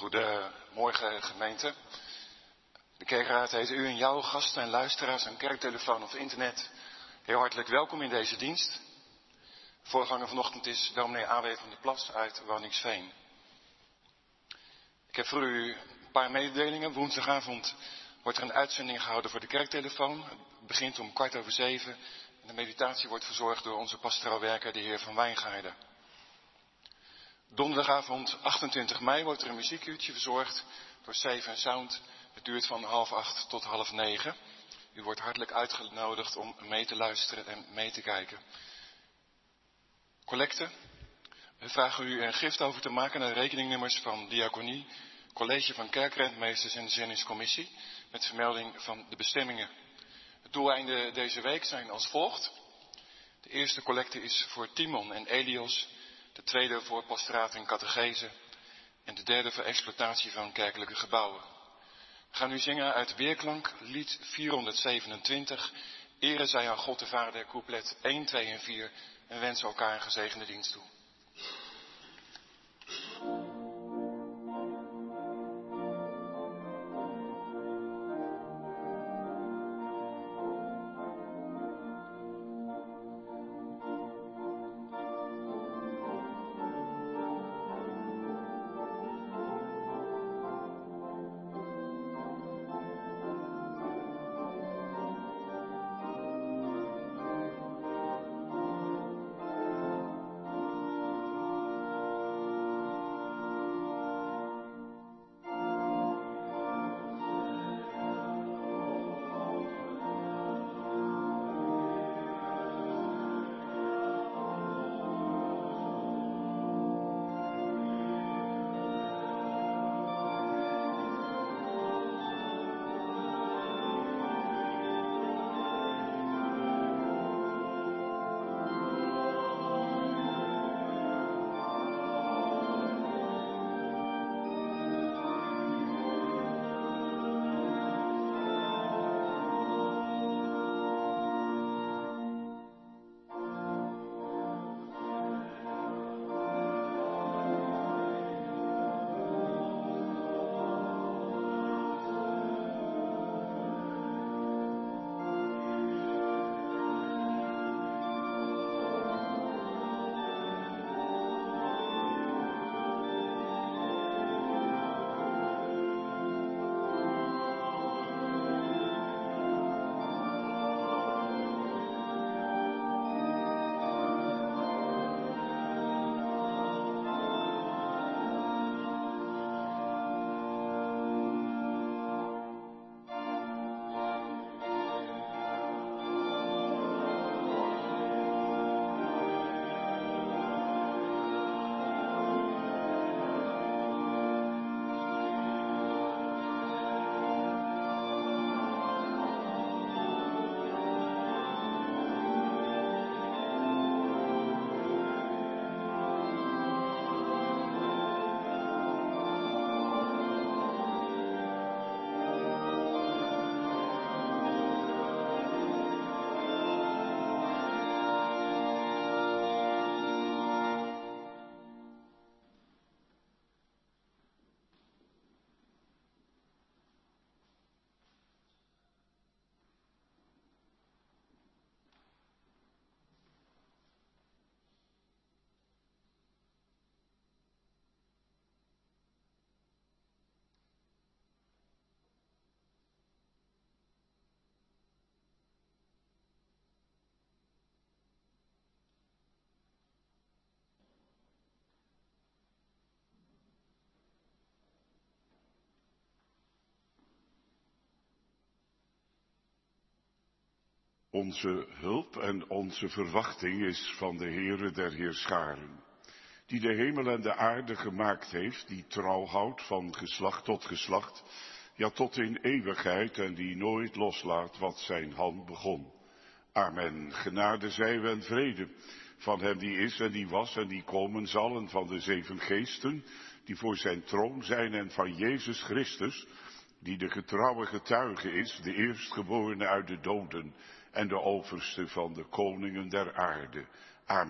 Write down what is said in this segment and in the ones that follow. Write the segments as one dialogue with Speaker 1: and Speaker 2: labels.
Speaker 1: Goedemorgen gemeente. De kerkraad heet u en jouw gasten en luisteraars aan kerktelefoon of internet heel hartelijk welkom in deze dienst. Voorganger vanochtend is dominee A.W. van der Plas uit Waddinxveen. Ik heb voor u een paar mededelingen. Woensdagavond wordt er een uitzending gehouden voor de kerktelefoon. Het begint om 6:15 en de meditatie wordt verzorgd door onze pastoraal werker, de heer Van Wijngaarden. Donderdagavond 28 mei wordt er een muziekuurtje verzorgd door Save & Sound. Het duurt van 7:30 tot 8:30. U wordt hartelijk uitgenodigd om mee te luisteren en mee te kijken. Collecte. We vragen u een gift over te maken naar de rekeningnummers van Diaconie, College van Kerkrentmeesters en de Zendingscommissie, met vermelding van de bestemmingen. Het doeleinden deze week zijn als volgt. De eerste collecte is voor Timon en Elios, de tweede voor pastoraat en catechese en de derde voor exploitatie van kerkelijke gebouwen. We gaan nu zingen uit Weerklank, lied 427, Ere zij aan God de Vader, couplet 1, 2 en 4 en wensen elkaar een gezegende dienst toe.
Speaker 2: Onze hulp en onze verwachting is van de Heere der Heerscharen, die de hemel en de aarde gemaakt heeft, die trouw houdt van geslacht tot geslacht, ja tot in eeuwigheid en die nooit loslaat wat zijn hand begon. Amen. Genade zij u en vrede van hem die is en die was en die komen zal en van de 7 geesten die voor zijn troon zijn en van Jezus Christus, die de getrouwe getuige is, de eerstgeborene uit de doden en de overste van de koningen der aarde.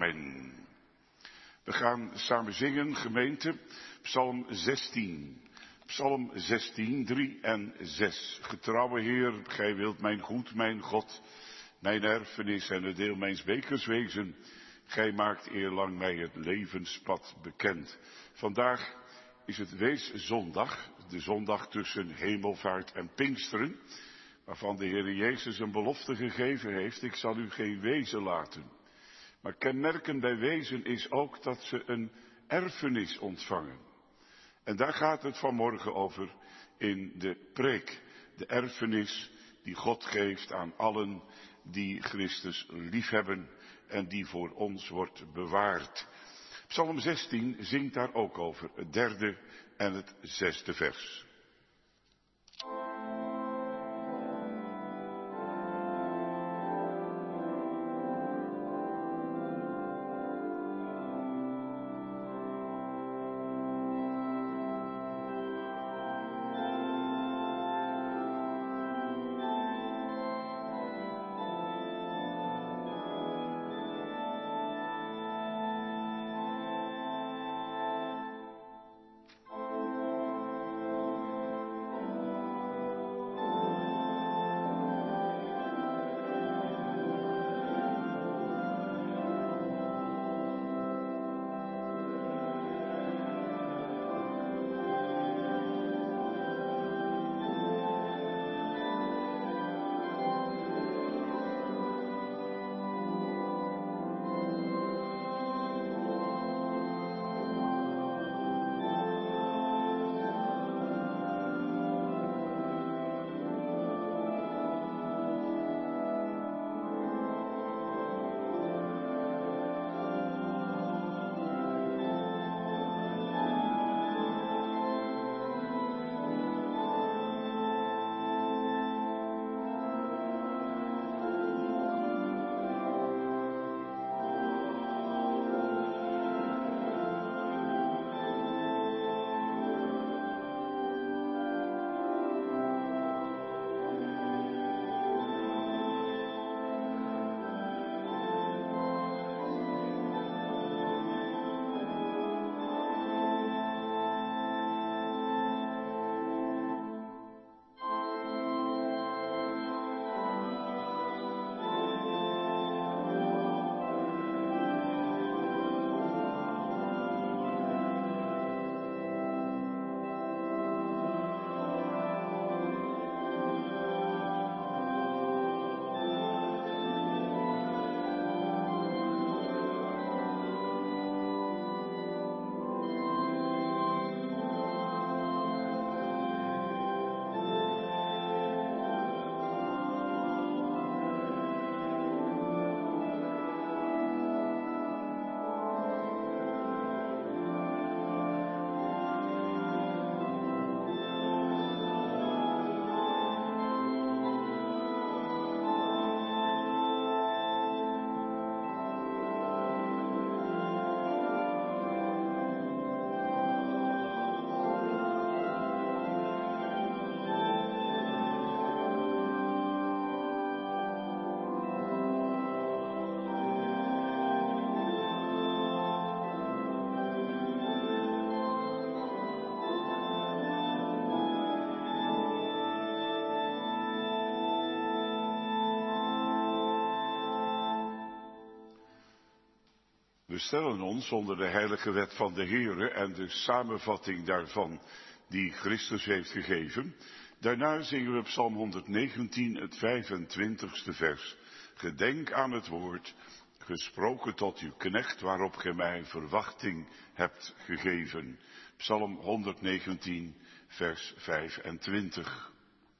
Speaker 2: Amen. We gaan samen zingen, gemeente, Psalm 16. Psalm 16, 3 en 6. Getrouwe Heer, gij wilt mijn goed, mijn God, mijn erfenis en het deel mijns bekers wezen. Gij maakt eerlang mij het levenspad bekend. Vandaag is het Weeszondag, de zondag tussen Hemelvaart en Pinksteren, waarvan de Heer Jezus een belofte gegeven heeft: ik zal u geen wezen laten. Maar kenmerkend bij wezen is ook dat ze een erfenis ontvangen. En daar gaat het vanmorgen over in de preek. De erfenis die God geeft aan allen die Christus liefhebben en die voor ons wordt bewaard. Psalm 16 zingt daar ook over, het 3e en het 6e vers. We stellen ons onder de heilige wet van de Heere en de samenvatting daarvan die Christus heeft gegeven. Daarna zingen we Psalm 119, het 25ste vers. Gedenk aan het woord, gesproken tot uw knecht, waarop gij mij verwachting hebt gegeven. Psalm 119, vers 25.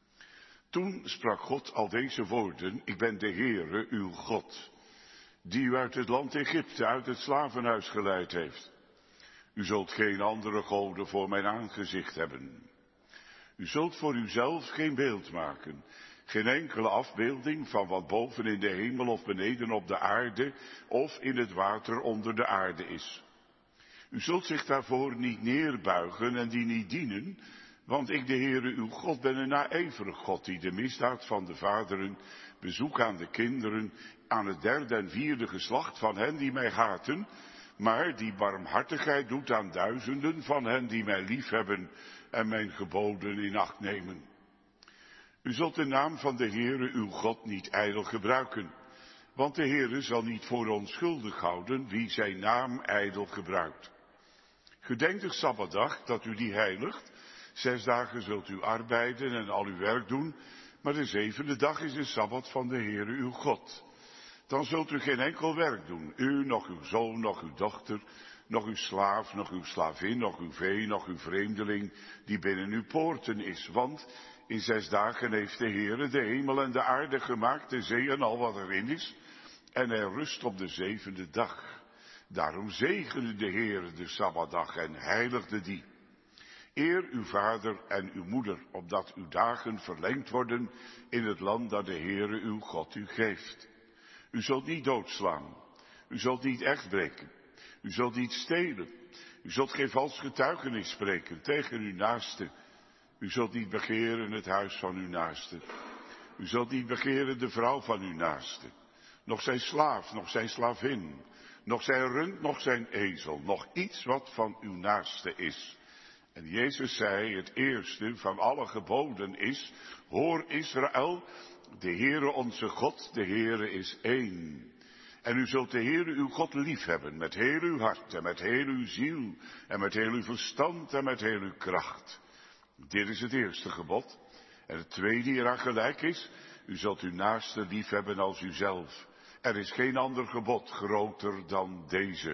Speaker 2: Toen sprak God al deze woorden: ik ben de Heere, uw God, die u uit het land Egypte, uit het slavenhuis geleid heeft. U zult geen andere goden voor mijn aangezicht hebben. U zult voor uzelf geen beeld maken, geen enkele afbeelding van wat boven in de hemel of beneden op de aarde of in het water onder de aarde is. U zult zich daarvoor niet neerbuigen en die niet dienen, want ik, de Heere uw God, ben een naijverig God, die de misdaad van de vaderen bezoekt aan de kinderen, aan het 3e en 4e geslacht van hen die mij haten, maar die barmhartigheid doet aan duizenden van hen die mij liefhebben en mijn geboden in acht nemen. U zult de naam van de Heere uw God niet ijdel gebruiken, want de Heere zal niet voor onschuldig houden wie zijn naam ijdel gebruikt. Gedenk de Sabbatdag dat u die heiligt. 6 dagen zult u arbeiden en al uw werk doen, maar de 7e dag is de Sabbat van de Heere uw God. Dan zult u geen enkel werk doen, u, nog uw zoon, nog uw dochter, nog uw slaaf, nog uw slavin, nog uw vee, nog uw vreemdeling, die binnen uw poorten is. Want in 6 dagen heeft de Heere de hemel en de aarde gemaakt, de zee en al wat erin is, en hij rust op de 7e dag. Daarom zegende de Heere de Sabbatdag en heiligde die. Eer uw vader en uw moeder, opdat uw dagen verlengd worden in het land dat de Heere uw God u geeft. U zult niet doodslaan, u zult niet echt breken, u zult niet stelen, u zult geen vals getuigenis spreken tegen uw naaste. U zult niet begeren het huis van uw naaste. U zult niet begeren de vrouw van uw naaste. Nog zijn slaaf, nog zijn slavin, nog zijn rund, nog zijn ezel, nog iets wat van uw naaste is. En Jezus zei, het eerste van alle geboden is, hoor Israël, de Heere onze God, de Heere is één. En u zult de Heere uw God liefhebben met heel uw hart en met heel uw ziel en met heel uw verstand en met heel uw kracht. Dit is het eerste gebod. En het tweede hieraan gelijk is, u zult uw naaste liefhebben als uzelf. Er is geen ander gebod groter dan deze.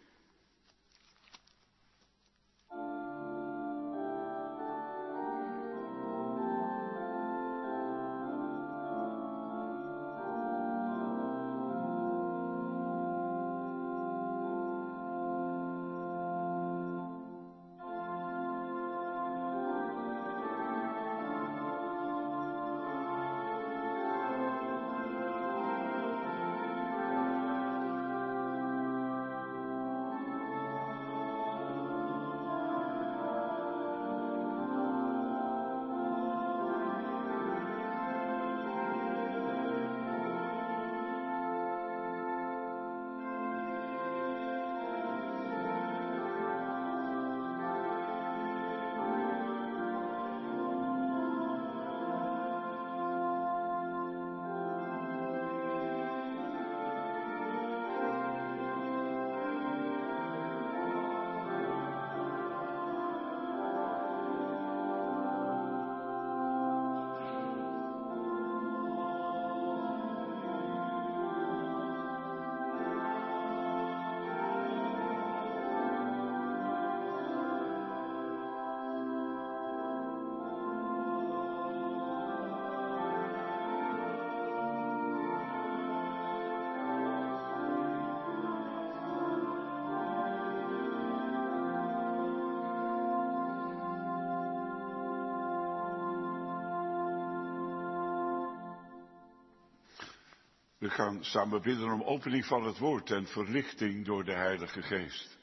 Speaker 2: We gaan samen bidden om opening van het woord en verlichting door de Heilige Geest.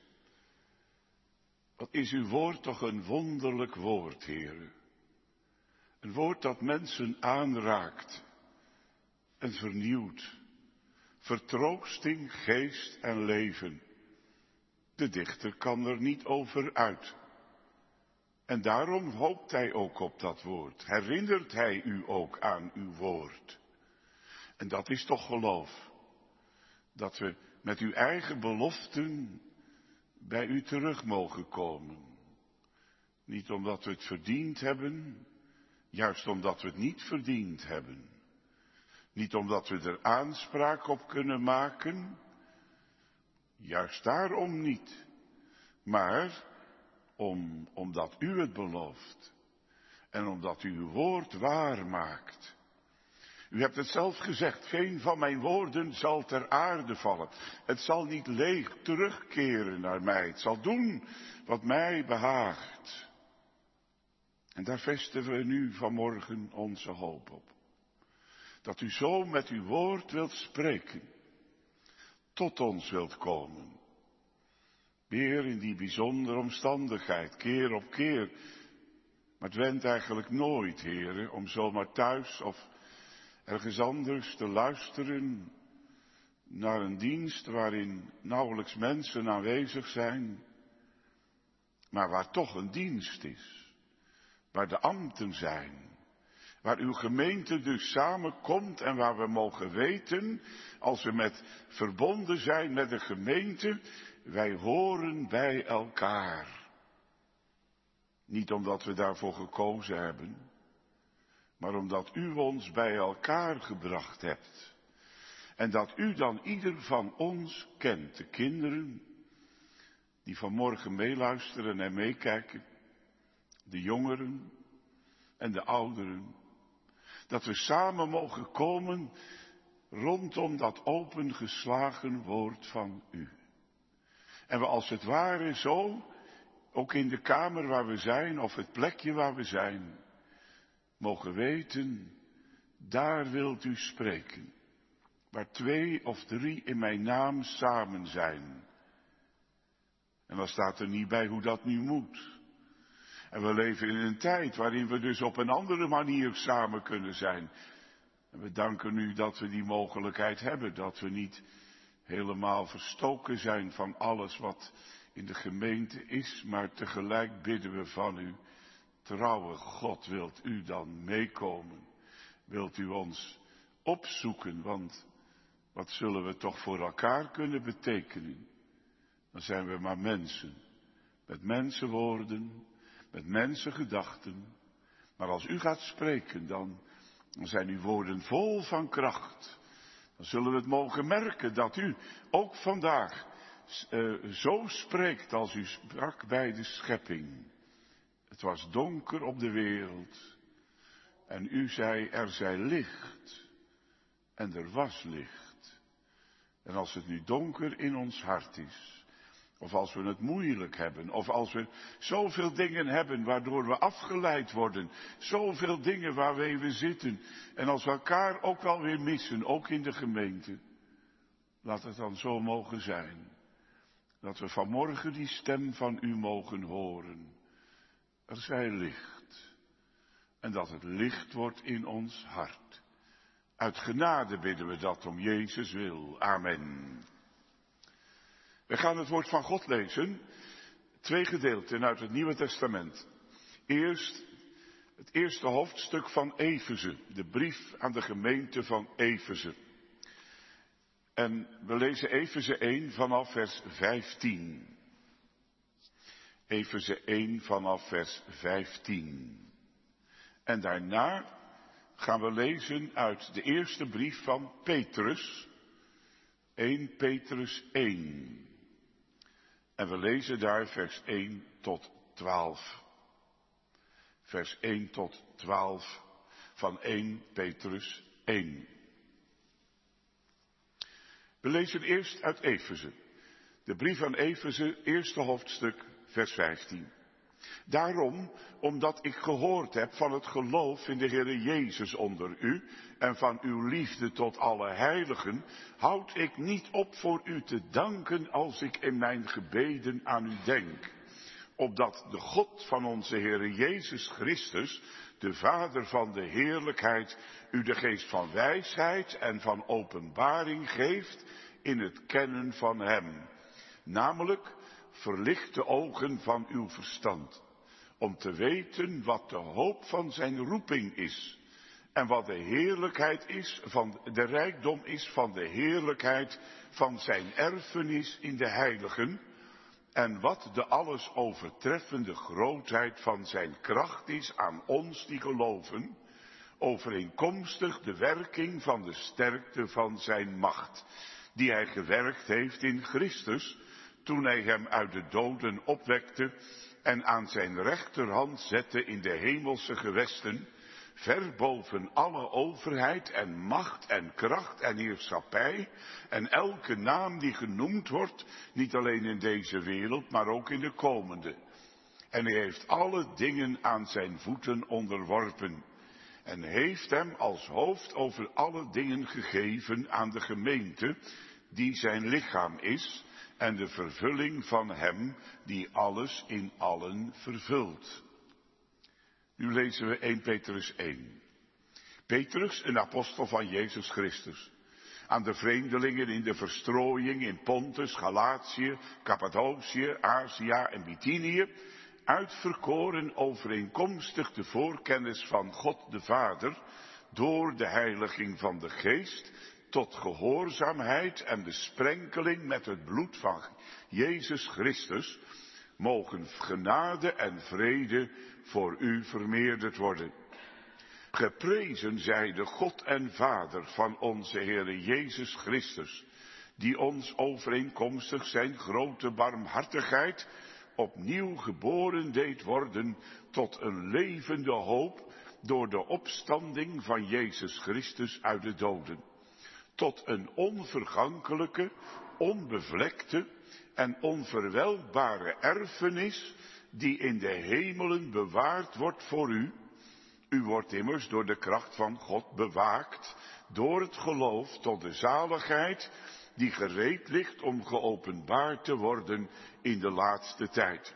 Speaker 2: Wat is uw woord toch een wonderlijk woord, Heere. Een woord dat mensen aanraakt en vernieuwt. Vertroosting, geest en leven. De dichter kan er niet over uit. En daarom hoopt hij ook op dat woord. Herinnert hij u ook aan uw woord. En dat is toch geloof. Dat we met uw eigen beloften bij u terug mogen komen. Niet omdat we het verdiend hebben, juist omdat we het niet verdiend hebben. Niet omdat we er aanspraak op kunnen maken, juist daarom niet. Maar omdat u het belooft en omdat u uw woord waar maakt. U hebt het zelf gezegd, geen van mijn woorden zal ter aarde vallen. Het zal niet leeg terugkeren naar mij. Het zal doen wat mij behaagt. En daar vestigen we nu vanmorgen onze hoop op. Dat u zo met uw woord wilt spreken. Tot ons wilt komen. Weer in die bijzondere omstandigheid, keer op keer. Maar het went eigenlijk nooit, Heere, om zomaar thuis of ergens anders te luisteren naar een dienst waarin nauwelijks mensen aanwezig zijn, maar waar toch een dienst is. waar de ambten zijn. Waar uw gemeente dus samenkomt en waar we mogen weten, als we verbonden zijn met de gemeente, wij horen bij elkaar. Niet omdat we daarvoor gekozen hebben, maar omdat u ons bij elkaar gebracht hebt. En dat u dan ieder van ons kent, de kinderen die vanmorgen meeluisteren en meekijken, de jongeren en de ouderen. Dat we samen mogen komen rondom dat opengeslagen woord van u. En we als het ware zo, ook in de kamer waar we zijn, of het plekje waar we zijn, mogen weten, daar wilt u spreken. Waar 2 of 3 in mijn naam samen zijn. En dan staat er niet bij hoe dat nu moet. En we leven in een tijd waarin we dus op een andere manier samen kunnen zijn. En we danken u dat we die mogelijkheid hebben. Dat we niet helemaal verstoken zijn van alles wat in de gemeente is. Maar tegelijk bidden we van u. Trouwe God, wilt u dan meekomen? Wilt u ons opzoeken? Want wat zullen we toch voor elkaar kunnen betekenen? Dan zijn we maar mensen. Met mensenwoorden, met mensengedachten. Maar als u gaat spreken, dan zijn uw woorden vol van kracht. Dan zullen we het mogen merken dat u ook vandaag zo spreekt als u sprak bij de schepping. Het was donker op de wereld. En u zei, er zij licht. En er was licht. En als het nu donker in ons hart is, of als we het moeilijk hebben, of als we zoveel dingen hebben waardoor we afgeleid worden, zoveel dingen waarmee we zitten, en als we elkaar ook wel weer missen, ook in de gemeente, laat het dan zo mogen zijn, dat we vanmorgen die stem van u mogen horen. Er zij licht, en dat het licht wordt in ons hart. Uit genade bidden we dat om Jezus wil. Amen. We gaan het woord van God lezen. 2 gedeelten uit het Nieuwe Testament. Eerst het eerste hoofdstuk van Efeze. De brief aan de gemeente van Efeze. En we lezen Efeze 1 vanaf vers 15. Efeze 1 vanaf vers 15. En daarna gaan we lezen uit de eerste brief van Petrus. 1 Petrus 1. En we lezen daar vers 1 tot 12. Vers 1 tot 12 van 1 Petrus 1. We lezen eerst uit Efeze. De brief aan Efeze, eerste hoofdstuk, vers 15. Daarom, omdat ik gehoord heb van het geloof in de Heere Jezus onder u en van uw liefde tot alle heiligen, houd ik niet op voor u te danken als ik in mijn gebeden aan u denk. Opdat de God van onze Heere Jezus Christus, de Vader van de heerlijkheid, u de geest van wijsheid en van openbaring geeft in het kennen van hem. Namelijk, verlicht de ogen van uw verstand, om te weten wat de hoop van zijn roeping is, en wat de heerlijkheid is, de rijkdom is van de heerlijkheid van zijn erfenis in de heiligen, en wat de alles overtreffende grootheid van zijn kracht is aan ons die geloven, overeenkomstig de werking van de sterkte van zijn macht, die hij gewerkt heeft in Christus, toen hij hem uit de doden opwekte en aan zijn rechterhand zette in de hemelse gewesten, ver boven alle overheid en macht en kracht en heerschappij en elke naam die genoemd wordt, niet alleen in deze wereld, maar ook in de komende. En hij heeft alle dingen aan zijn voeten onderworpen en heeft hem als hoofd over alle dingen gegeven aan de gemeente, die zijn lichaam is, en de vervulling van hem die alles in allen vervult. Nu lezen we 1 Petrus 1. Petrus, een apostel van Jezus Christus, aan de vreemdelingen in de verstrooiing in Pontus, Galatië, Cappadocië, Azië en Bithynië, uitverkoren overeenkomstig de voorkennis van God de Vader, door de heiliging van de Geest, tot gehoorzaamheid en besprenkeling met het bloed van Jezus Christus, mogen genade en vrede voor u vermeerderd worden. Geprezen zij de God en Vader van onze Heere Jezus Christus, die ons overeenkomstig zijn grote barmhartigheid opnieuw geboren deed worden tot een levende hoop door de opstanding van Jezus Christus uit de doden, tot een onvergankelijke, onbevlekte en onverwelkbare erfenis die in de hemelen bewaard wordt voor u. U wordt immers door de kracht van God bewaakt, door het geloof tot de zaligheid die gereed ligt om geopenbaard te worden in de laatste tijd.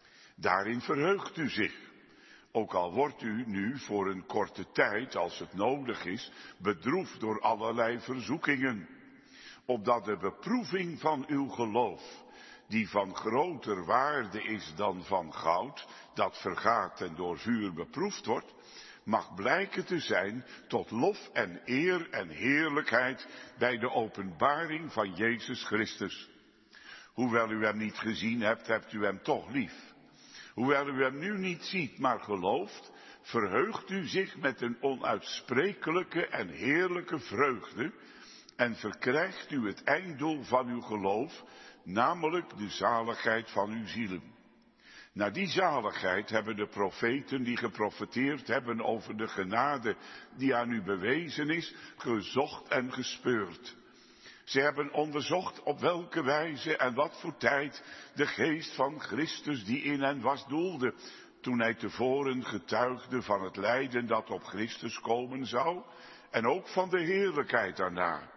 Speaker 2: Daarin verheugt u zich, ook al wordt u nu voor een korte tijd, als het nodig is, bedroefd door allerlei verzoekingen, opdat de beproeving van uw geloof, die van groter waarde is dan van goud, dat vergaat en door vuur beproefd wordt, mag blijken te zijn tot lof en eer en heerlijkheid bij de openbaring van Jezus Christus. Hoewel u hem niet gezien hebt, hebt u hem toch lief. Hoewel u hem nu niet ziet, maar gelooft, verheugt u zich met een onuitsprekelijke en heerlijke vreugde en verkrijgt u het einddoel van uw geloof, namelijk de zaligheid van uw zielen. Naar die zaligheid hebben de profeten die geprofeteerd hebben over de genade die aan u bewezen is, gezocht en gespeurd. Ze hebben onderzocht op welke wijze en wat voor tijd de geest van Christus die in hen was doelde, toen hij tevoren getuigde van het lijden dat op Christus komen zou en ook van de heerlijkheid daarna.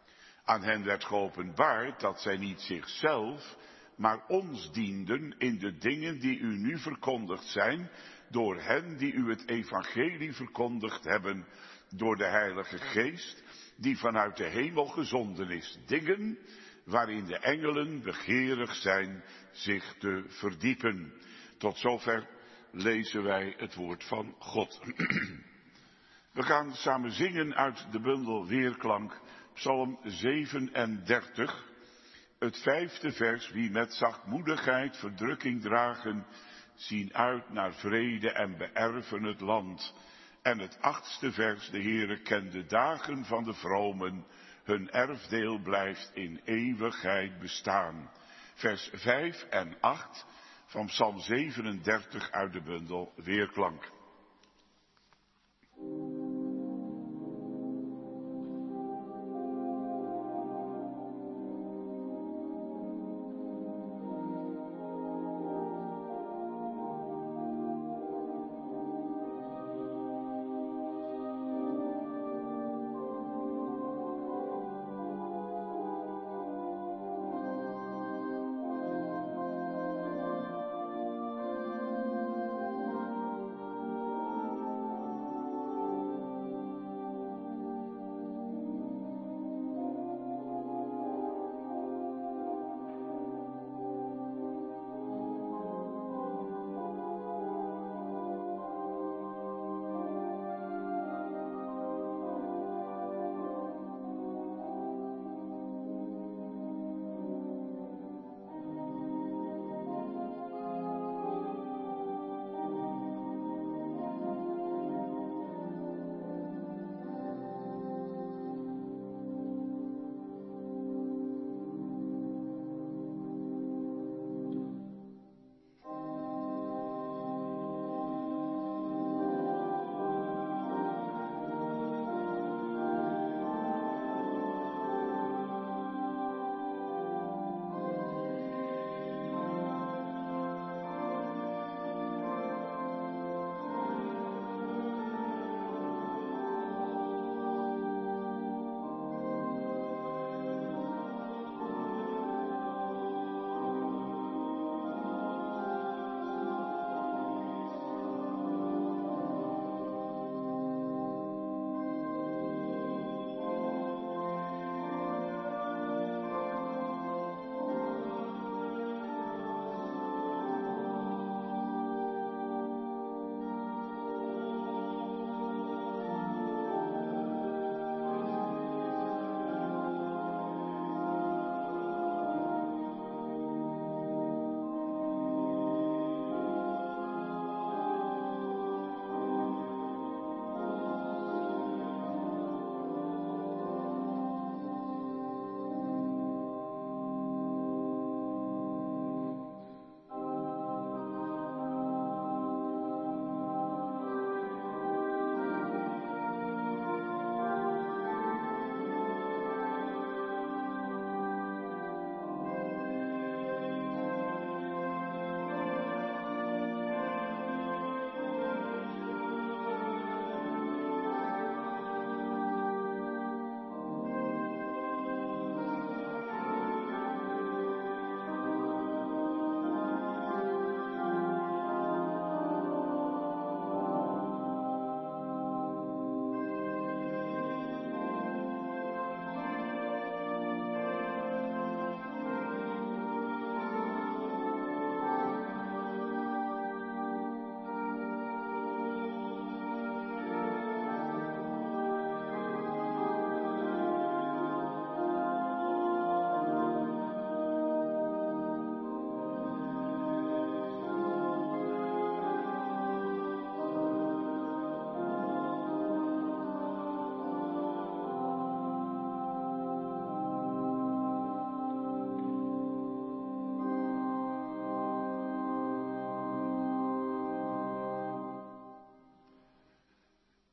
Speaker 2: Aan hen werd geopenbaard dat zij niet zichzelf, maar ons dienden in de dingen die u nu verkondigd zijn, door hen die u het evangelie verkondigd hebben, door de Heilige Geest, die vanuit de hemel gezonden is, dingen waarin de engelen begeerig zijn zich te verdiepen. Tot zover lezen wij het woord van God. We gaan samen zingen uit de bundel Weerklank, Psalm 37, het 5e vers: wie met zachtmoedigheid verdrukking dragen, zien uit naar vrede en beërven het land. En het 8e vers: de Heere kent de dagen van de vromen, hun erfdeel blijft in eeuwigheid bestaan. Vers 5 en 8 van Psalm 37 uit de bundel Weerklank.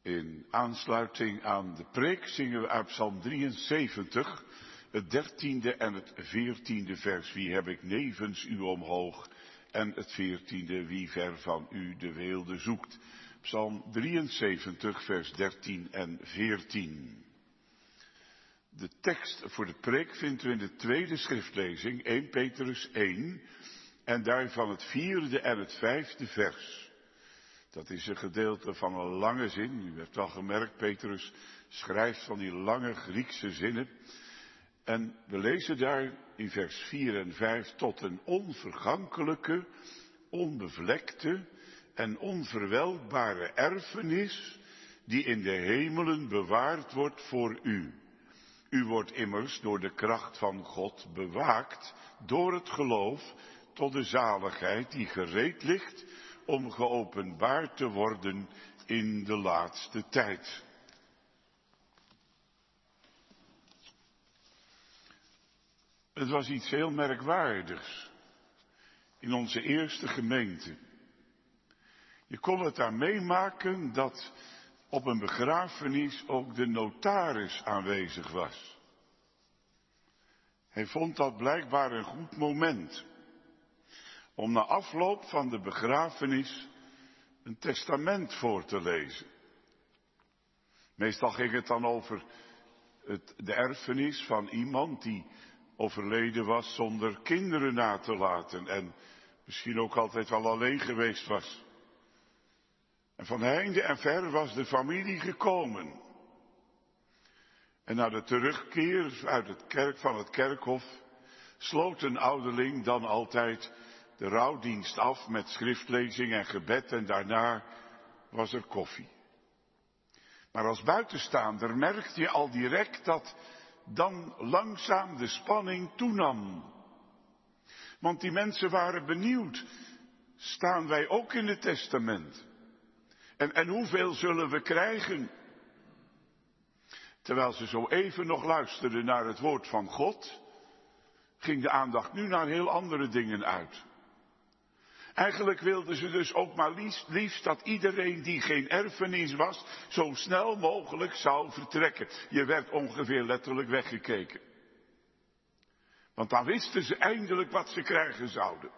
Speaker 2: In aansluiting aan de preek zingen we uit Psalm 73, het 13e en het 14e vers. Wie heb ik nevens u omhoog? En het 14e, wie ver van u de weelde zoekt. Psalm 73, vers 13 en 14. De tekst voor de preek vinden we in de tweede schriftlezing, 1 Petrus 1, en daarvan het 4e en het 5e vers. Dat is een gedeelte van een lange zin. U hebt al gemerkt, Petrus schrijft van die lange Griekse zinnen. En we lezen daar in vers 4 en 5 tot een onvergankelijke, onbevlekte en onverwelkbare erfenis die in de hemelen bewaard wordt voor u. U wordt immers door de kracht van God bewaakt door het geloof tot de zaligheid die gereed ligt om geopenbaard te worden in de laatste tijd. Het was iets heel merkwaardigs in onze eerste gemeente. Je kon het daar meemaken dat op een begrafenis ook de notaris aanwezig was. Hij vond dat blijkbaar een goed moment om na afloop van de begrafenis een testament voor te lezen. Meestal ging het dan over de erfenis van iemand die overleden was zonder kinderen na te laten en misschien ook altijd wel alleen geweest was. En van heinde en ver was de familie gekomen. En na de terugkeer uit van het kerkhof sloot een ouderling dan altijd de rouwdienst af met schriftlezing en gebed en daarna was er koffie. Maar als buitenstaander merkte je al direct dat dan langzaam de spanning toenam. Want die mensen waren benieuwd, staan wij ook in het testament? En hoeveel zullen we krijgen? Terwijl ze zo even nog luisterden naar het woord van God, ging de aandacht nu naar heel andere dingen uit. Eigenlijk wilden ze dus ook maar liefst dat iedereen die geen erfenis was, zo snel mogelijk zou vertrekken. Je werd ongeveer letterlijk weggekeken. Want dan wisten ze eindelijk wat ze krijgen zouden.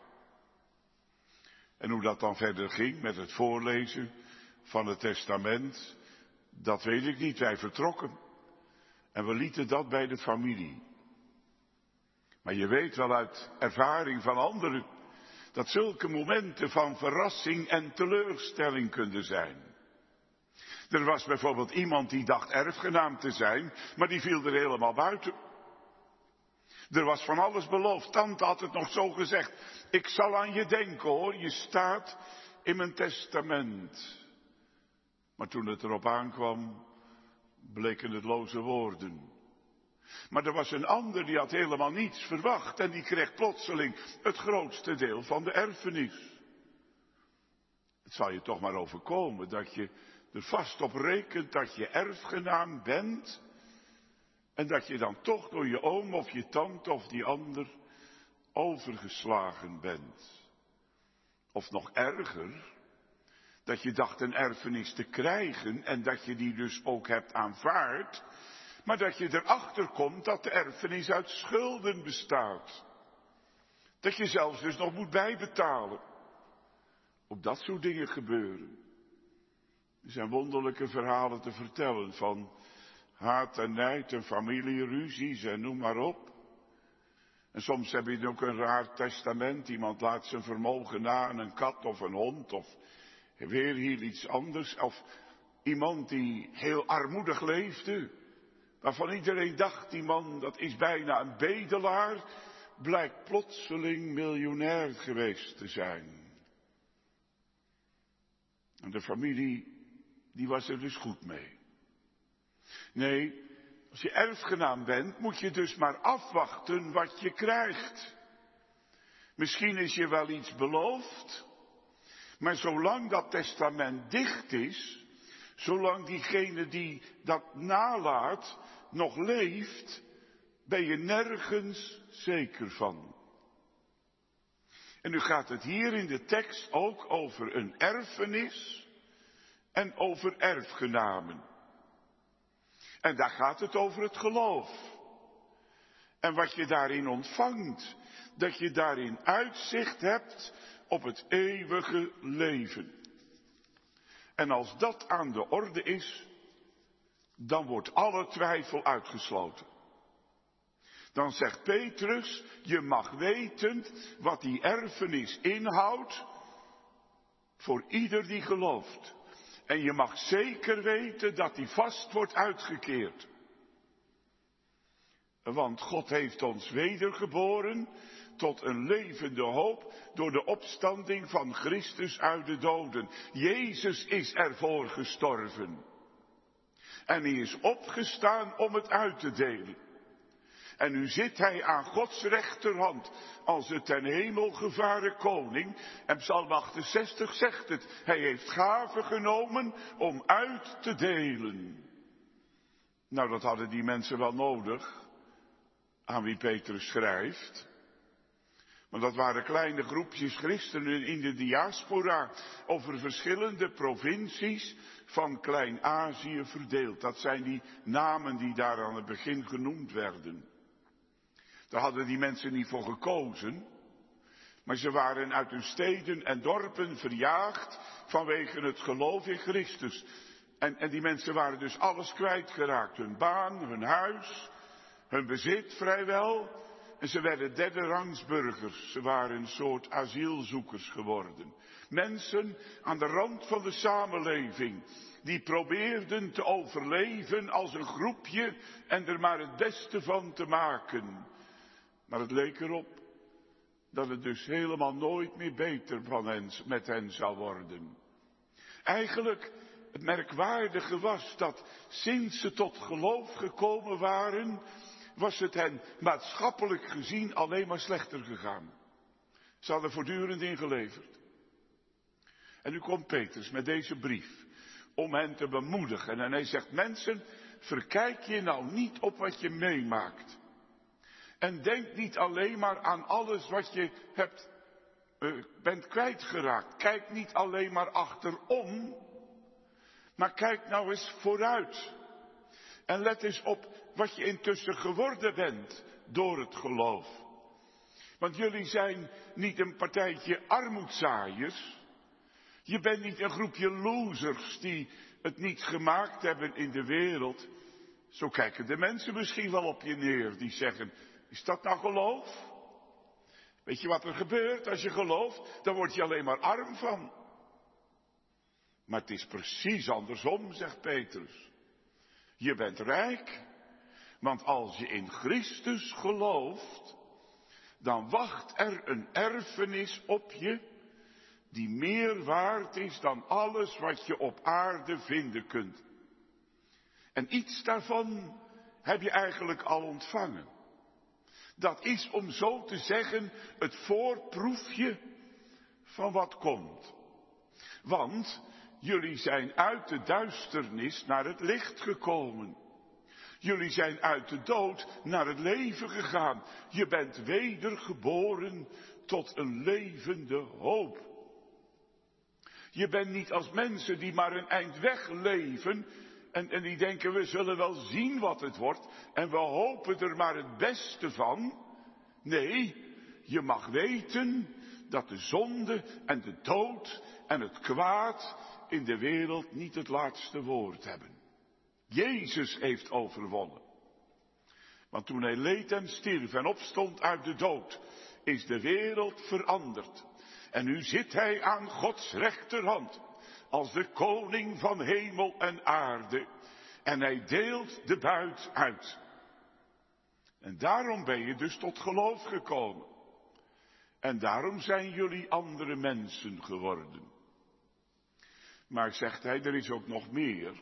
Speaker 2: En hoe dat dan verder ging met het voorlezen van het testament, dat weet ik niet. Wij vertrokken. En we lieten dat bij de familie. Maar je weet wel uit ervaring van anderen dat zulke momenten van verrassing en teleurstelling kunnen zijn. Er was bijvoorbeeld iemand die dacht erfgenaam te zijn, maar die viel er helemaal buiten. Er was van alles beloofd. Tante had het nog zo gezegd. Ik zal aan je denken hoor, je staat in mijn testament. Maar toen het erop aankwam, bleken het loze woorden. Maar er was een ander die had helemaal niets verwacht en die kreeg plotseling het grootste deel van de erfenis. Het zal je toch maar overkomen dat je er vast op rekent dat je erfgenaam bent en dat je dan toch door je oom of je tante of die ander overgeslagen bent. Of nog erger, dat je dacht een erfenis te krijgen en dat je die dus ook hebt aanvaard, maar dat je erachter komt dat de erfenis uit schulden bestaat. Dat je zelfs dus nog moet bijbetalen. Ook dat soort dingen gebeuren. Er zijn wonderlijke verhalen te vertellen van haat en nijd en familieruzies en noem maar op. En soms heb je ook een raar testament. Iemand laat zijn vermogen na aan een kat of een hond of weer hier iets anders. Of iemand die heel armoedig leefde. Waarvan iedereen dacht, die man dat is bijna een bedelaar. Blijkt plotseling miljonair geweest te zijn. En de familie, die was er dus goed mee. Nee, als je erfgenaam bent, moet je dus maar afwachten wat je krijgt. Misschien is je wel iets beloofd, maar zolang dat testament dicht is, zolang diegene die dat nalaat nog leeft, ben je nergens zeker van. En nu gaat het hier in de tekst ook over een erfenis en over erfgenamen. En daar gaat het over het geloof. En wat je daarin ontvangt, dat je daarin uitzicht hebt op het eeuwige leven. En als dat aan de orde is, dan wordt alle twijfel uitgesloten. Dan zegt Petrus, je mag weten wat die erfenis inhoudt voor ieder die gelooft. En je mag zeker weten dat die vast wordt uitgekeerd. Want God heeft ons wedergeboren tot een levende hoop door de opstanding van Christus uit de doden. Jezus is ervoor gestorven. En hij is opgestaan om het uit te delen. En nu zit hij aan Gods rechterhand als de ten hemel gevaren koning. En Psalm 68 zegt het. Hij heeft gaven genomen om uit te delen. Nou, dat hadden die mensen wel nodig. Aan wie Petrus schrijft. Maar dat waren kleine groepjes christenen in de diaspora over verschillende provincies van Klein-Azië verdeeld. Dat zijn die namen die daar aan het begin genoemd werden. Daar hadden die mensen niet voor gekozen, maar ze waren uit hun steden en dorpen verjaagd vanwege het geloof in Christus. En die mensen waren dus alles kwijtgeraakt, hun baan, hun huis, hun bezit vrijwel. En ze werden derderangs burgers, ze waren een soort asielzoekers geworden. Mensen aan de rand van de samenleving, die probeerden te overleven als een groepje en er maar het beste van te maken. Maar het leek erop dat het dus helemaal nooit meer beter met hen zou worden. Eigenlijk, het merkwaardige was dat sinds ze tot geloof gekomen waren, was het hen maatschappelijk gezien alleen maar slechter gegaan. Ze hadden voortdurend ingeleverd. En nu komt Petrus met deze brief om hen te bemoedigen. En hij zegt, mensen, verkijk je nou niet op wat je meemaakt. En denk niet alleen maar aan alles wat je bent kwijtgeraakt. Kijk niet alleen maar achterom, maar kijk nou eens vooruit. En let eens op wat je intussen geworden bent door het geloof. Want jullie zijn niet een partijtje armoedzaaiers. Je bent niet een groepje losers die het niet gemaakt hebben in de wereld. Zo kijken de mensen misschien wel op je neer die zeggen, is dat nou geloof? Weet je wat er gebeurt als je gelooft? Dan word je alleen maar arm van. Maar het is precies andersom, zegt Petrus. Je bent rijk, want als je in Christus gelooft, dan wacht er een erfenis op je die meer waard is dan alles wat je op aarde vinden kunt. En iets daarvan heb je eigenlijk al ontvangen. Dat is, om zo te zeggen, het voorproefje van wat komt. Want jullie zijn uit de duisternis naar het licht gekomen. Jullie zijn uit de dood naar het leven gegaan. Je bent wedergeboren tot een levende hoop. Je bent niet als mensen die maar een eind weg leven en die denken, we zullen wel zien wat het wordt en we hopen er maar het beste van. Nee, je mag weten dat de zonde en de dood en het kwaad in de wereld niet het laatste woord hebben. Jezus heeft overwonnen. Want toen hij leed en stierf en opstond uit de dood, is de wereld veranderd. En nu zit hij aan Gods rechterhand, als de koning van hemel en aarde. En hij deelt de buit uit. En daarom ben je dus tot geloof gekomen. En daarom zijn jullie andere mensen geworden. Maar zegt hij, er is ook nog meer.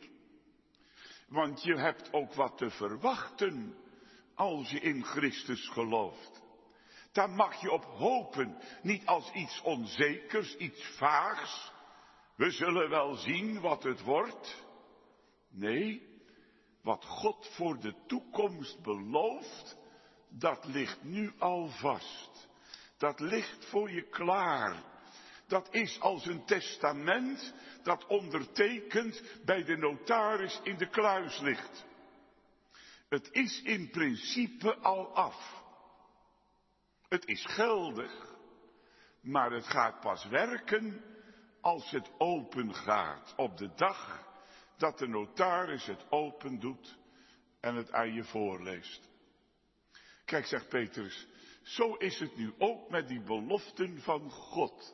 Speaker 2: Want je hebt ook wat te verwachten als je in Christus gelooft. Daar mag je op hopen, niet als iets onzekers, iets vaags. We zullen wel zien wat het wordt. Nee, wat God voor de toekomst belooft, dat ligt nu al vast. Dat ligt voor je klaar. dat is als een testament dat ondertekend bij de notaris in de kluis ligt. Het is in principe al af. Het is geldig, maar het gaat pas werken als het open gaat. Op de dag dat de notaris het open doet en het aan je voorleest. Kijk, zegt Petrus, zo is het nu ook met die beloften van God.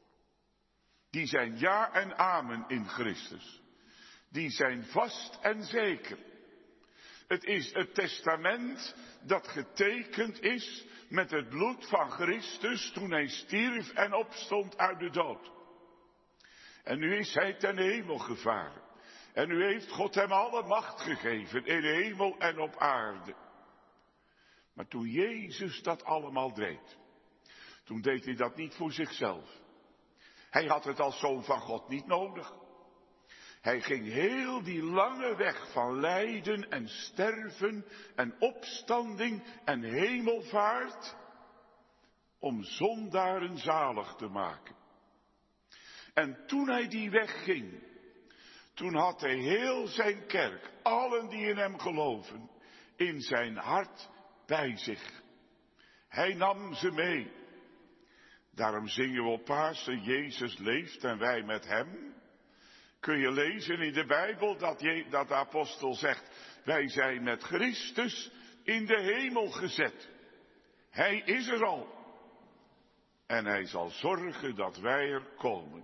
Speaker 2: Die zijn ja en amen in Christus. Die zijn vast en zeker. Het is het testament dat getekend is met het bloed van Christus toen hij stierf en opstond uit de dood. En nu is hij ten hemel gevaren. En nu heeft God hem alle macht gegeven in de hemel en op aarde. Maar toen Jezus dat allemaal deed, toen deed hij dat niet voor zichzelf. Hij had het als zoon van God niet nodig. Hij ging heel die lange weg van lijden en sterven en opstanding en hemelvaart om zondaren zalig te maken. En toen hij die weg ging, toen had hij heel zijn kerk, allen die in hem geloven, in zijn hart bij zich. Hij nam ze mee. Daarom zingen we op Pasen, Jezus leeft en wij met hem. Kun je lezen in de Bijbel dat de apostel zegt, wij zijn met Christus in de hemel gezet. Hij is er al. En hij zal zorgen dat wij er komen.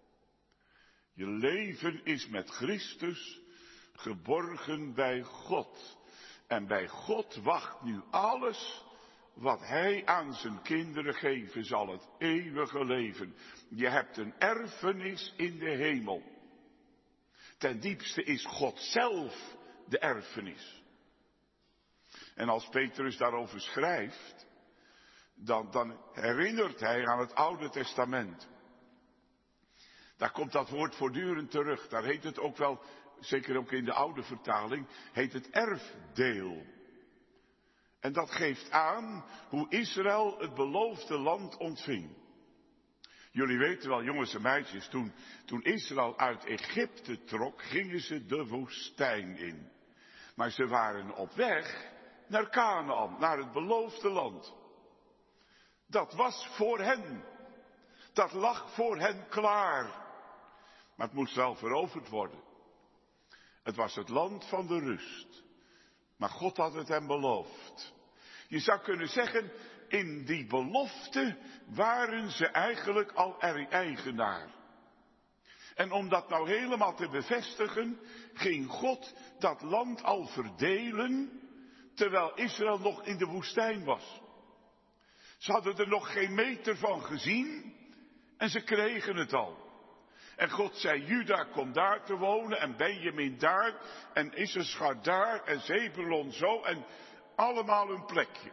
Speaker 2: Je leven is met Christus geborgen bij God. En bij God wacht nu alles wat hij aan zijn kinderen geven zal, het eeuwige leven. Je hebt een erfenis in de hemel. Ten diepste is God zelf de erfenis. En als Petrus daarover schrijft, dan herinnert hij aan het Oude Testament. Daar komt dat woord voortdurend terug. Daar heet het ook wel, zeker ook in de oude vertaling, heet het erfdeel. En dat geeft aan hoe Israël het beloofde land ontving. Jullie weten wel, jongens en meisjes, toen Israël uit Egypte trok, gingen ze de woestijn in. Maar ze waren op weg naar Kanaan, naar het beloofde land. Dat was voor hen. Dat lag voor hen klaar. Maar het moest wel veroverd worden. Het was het land van de rust. Maar God had het hem beloofd. Je zou kunnen zeggen, in die belofte waren ze eigenlijk al eigenaar. En om dat nou helemaal te bevestigen, ging God dat land al verdelen, terwijl Israël nog in de woestijn was. Ze hadden er nog geen meter van gezien en ze kregen het al. En God zei, Juda komt daar te wonen en Benjamin daar en Issachar daar en Zebulon zo en allemaal een plekje.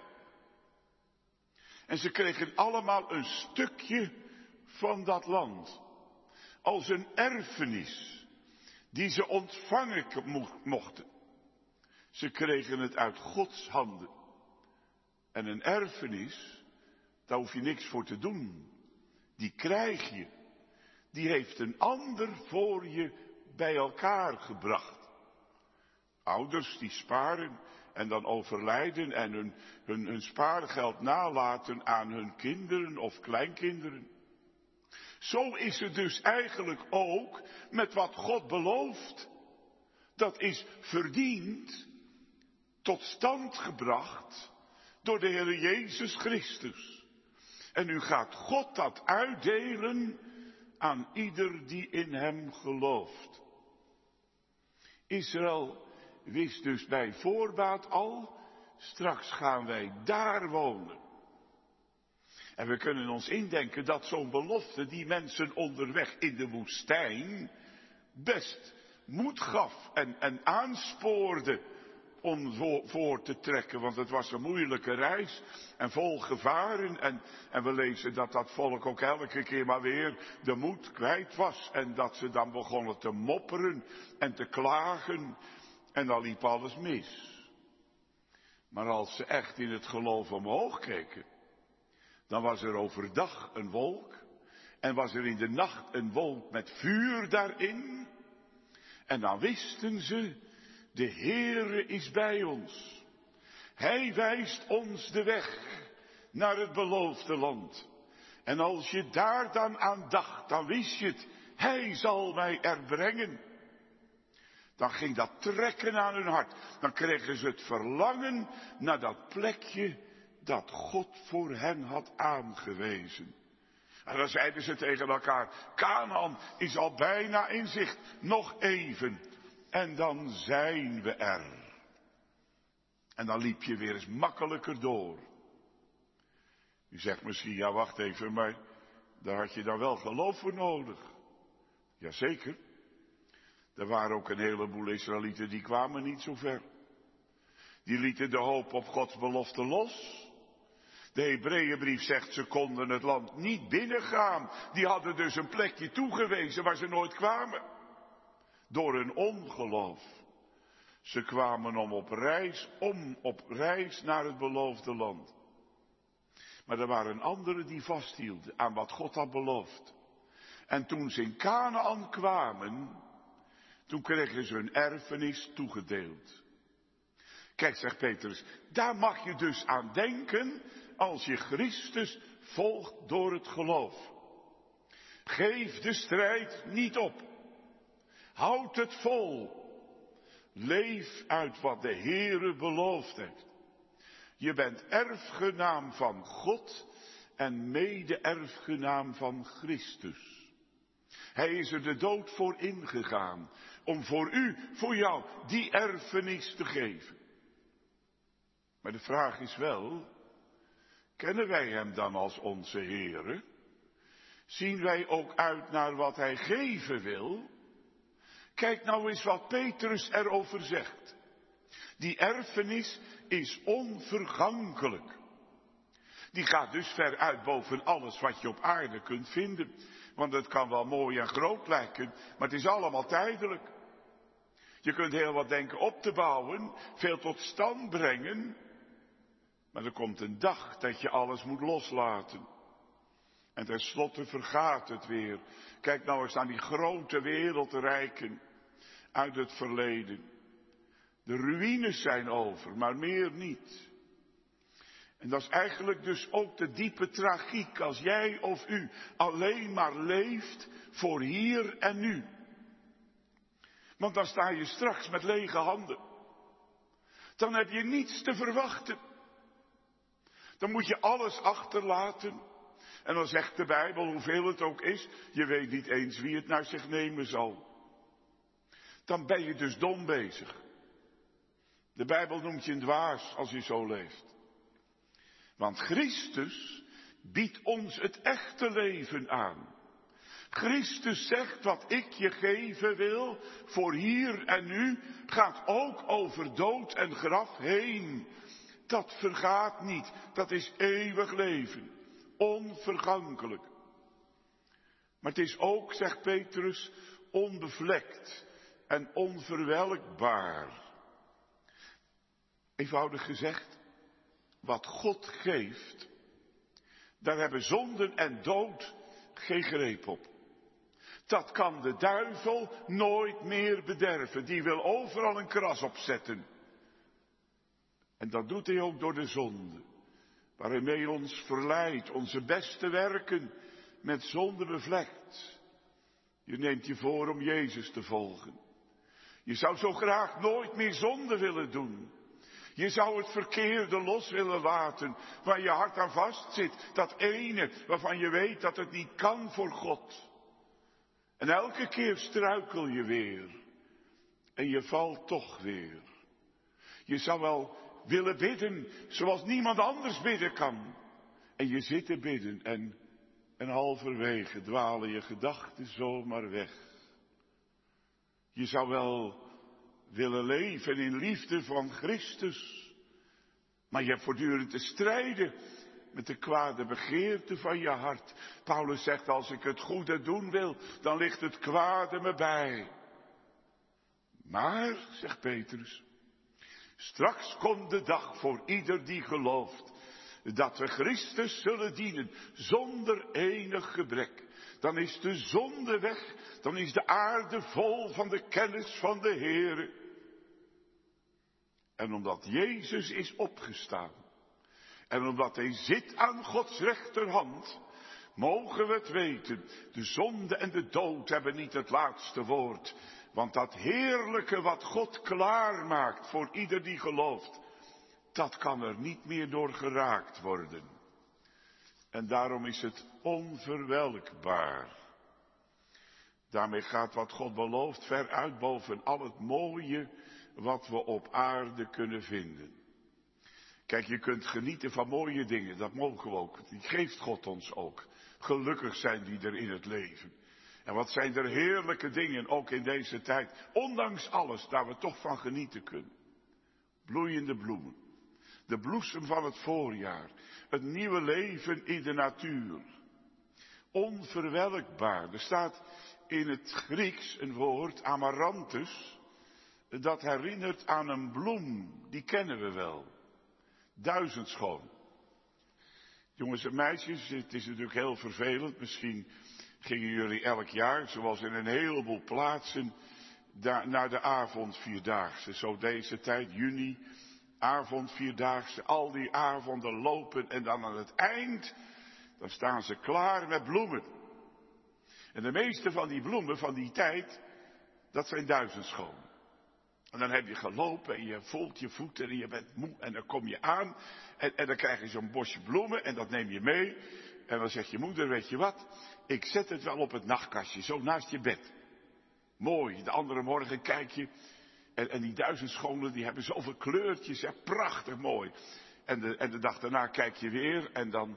Speaker 2: En ze kregen allemaal een stukje van dat land. Als een erfenis die ze ontvangen mochten. Ze kregen het uit Gods handen. En een erfenis, daar hoef je niks voor te doen. Die krijg je. Die heeft een ander voor je bij elkaar gebracht. Ouders die sparen en dan overlijden en hun spaargeld nalaten aan hun kinderen of kleinkinderen. Zo is het dus eigenlijk ook met wat God belooft. Dat is verdiend, tot stand gebracht door de Heer Jezus Christus. En nu gaat God dat uitdelen aan ieder die in hem gelooft. Israël wist dus bij voorbaat al, straks gaan wij daar wonen. En we kunnen ons indenken dat zo'n belofte die mensen onderweg in de woestijn best moed gaf en aanspoorde om voor te trekken. Want het was een moeilijke reis en vol gevaren. En we lezen dat dat volk ook elke keer maar weer de moed kwijt was. En dat ze dan begonnen te mopperen en te klagen. En dan liep alles mis. Maar als ze echt in het geloof omhoog keken, dan was er overdag een wolk En was er in de nacht een wolk met vuur daarin. En dan wisten ze, de Heere is bij ons. Hij wijst ons de weg naar het beloofde land. En als je daar dan aan dacht, dan wist je het. Hij zal mij er brengen. Dan ging dat trekken aan hun hart. Dan kregen ze het verlangen naar dat plekje dat God voor hen had aangewezen. En dan zeiden ze tegen elkaar, Kanaan is al bijna in zicht. Nog even. En dan zijn we er. En dan liep je weer eens makkelijker door. U zegt misschien, ja wacht even, maar daar had je dan wel geloof voor nodig. Jazeker. Er waren ook een heleboel Israëlieten die kwamen niet zo ver. Die lieten de hoop op Gods belofte los. De Hebreeënbrief zegt ze konden het land niet binnengaan. Die hadden dus een plekje toegewezen waar ze nooit kwamen. Door hun ongeloof. Ze kwamen om op reis naar het beloofde land. Maar er waren anderen die vasthielden aan wat God had beloofd. En toen ze in Kanaan kwamen, toen kregen ze hun erfenis toegedeeld. Kijk, zegt Petrus, daar mag je dus aan denken als je Christus volgt door het geloof. Geef de strijd niet op. Houd het vol. Leef uit wat de Heere beloofd heeft. Je bent erfgenaam van God en mede-erfgenaam van Christus. Hij is er de dood voor ingegaan om voor u, voor jou, die erfenis te geven. Maar de vraag is wel, kennen wij hem dan als onze Heere? Zien wij ook uit naar wat hij geven wil? Kijk nou eens wat Petrus erover zegt. Die erfenis is onvergankelijk. Die gaat dus ver uit boven alles wat je op aarde kunt vinden. Want het kan wel mooi en groot lijken, maar het is allemaal tijdelijk. Je kunt heel wat denken op te bouwen, veel tot stand brengen. Maar er komt een dag dat je alles moet loslaten. En tenslotte vergaat het weer. Kijk nou eens naar die grote wereldrijken uit het verleden. De ruïnes zijn over, maar meer niet. En dat is eigenlijk dus ook de diepe tragiek als jij of u alleen maar leeft voor hier en nu. Want dan sta je straks met lege handen. Dan heb je niets te verwachten. Dan moet je alles achterlaten. En dan zegt de Bijbel, hoeveel het ook is, je weet niet eens wie het naar zich nemen zal. Dan ben je dus dom bezig. De Bijbel noemt je een dwaas als je zo leeft. Want Christus biedt ons het echte leven aan. Christus zegt, wat ik je geven wil, voor hier en nu, gaat ook over dood en graf heen. Dat vergaat niet, dat is eeuwig leven, onvergankelijk. Maar het is ook, zegt Petrus, onbevlekt en onverwelkbaar. Eenvoudig gezegd, wat God geeft, daar hebben zonden en dood geen greep op. Dat kan de duivel nooit meer bederven. Die wil overal een kras opzetten. En dat doet hij ook door de zonde. Waar hij mee ons verleidt, onze beste werken met zonde bevlekt. Je neemt je voor om Jezus te volgen. Je zou zo graag nooit meer zonde willen doen. Je zou het verkeerde los willen laten, waar je hart aan vast zit. Dat ene waarvan je weet dat het niet kan voor God. En elke keer struikel je weer. En je valt toch weer. Je zou wel willen bidden zoals niemand anders bidden kan. En je zit te bidden en halverwege dwalen je gedachten zomaar weg. Je zou wel willen leven in liefde van Christus. Maar je hebt voortdurend te strijden met de kwade begeerte van je hart. Paulus zegt, als ik het goede doen wil, dan ligt het kwade me bij. Maar, zegt Petrus, straks komt de dag voor ieder die gelooft, dat we Christus zullen dienen, zonder enig gebrek. Dan is de zonde weg. Dan is de aarde vol van de kennis van de Heere. En omdat Jezus is opgestaan. En omdat hij zit aan Gods rechterhand. Mogen we het weten. De zonde en de dood hebben niet het laatste woord. Want dat heerlijke wat God klaarmaakt voor ieder die gelooft. Dat kan er niet meer door geraakt worden. En daarom is het onverwelkbaar. Daarmee gaat wat God belooft ver uit boven al het mooie wat we op aarde kunnen vinden. Kijk, je kunt genieten van mooie dingen, dat mogen we ook. Die geeft God ons ook. Gelukkig zijn die er in het leven. En wat zijn er heerlijke dingen, ook in deze tijd. Ondanks alles, daar we toch van genieten kunnen. Bloeiende bloemen. De bloesem van het voorjaar. Het nieuwe leven in de natuur. Onverwelkbaar. Er staat in het Grieks een woord, amaranthus. Dat herinnert aan een bloem. Die kennen we wel. Duizendschoon. Jongens en meisjes, het is natuurlijk heel vervelend. Misschien gingen jullie elk jaar, zoals in een heleboel plaatsen, naar de avondvierdaagse. Zo deze tijd, juni, avondvierdaagse. Al die avonden lopen en dan aan het eind, dan staan ze klaar met bloemen. En de meeste van die bloemen van die tijd, dat zijn duizendschoon. En dan heb je gelopen en je voelt je voeten en je bent moe en dan kom je aan en dan krijg je zo'n bosje bloemen en dat neem je mee. En dan zegt je moeder, weet je wat, ik zet het wel op het nachtkastje, zo naast je bed. Mooi, de andere morgen kijk je en die duizendschonen die hebben zoveel kleurtjes, hè, prachtig mooi. En de dag daarna kijk je weer en dan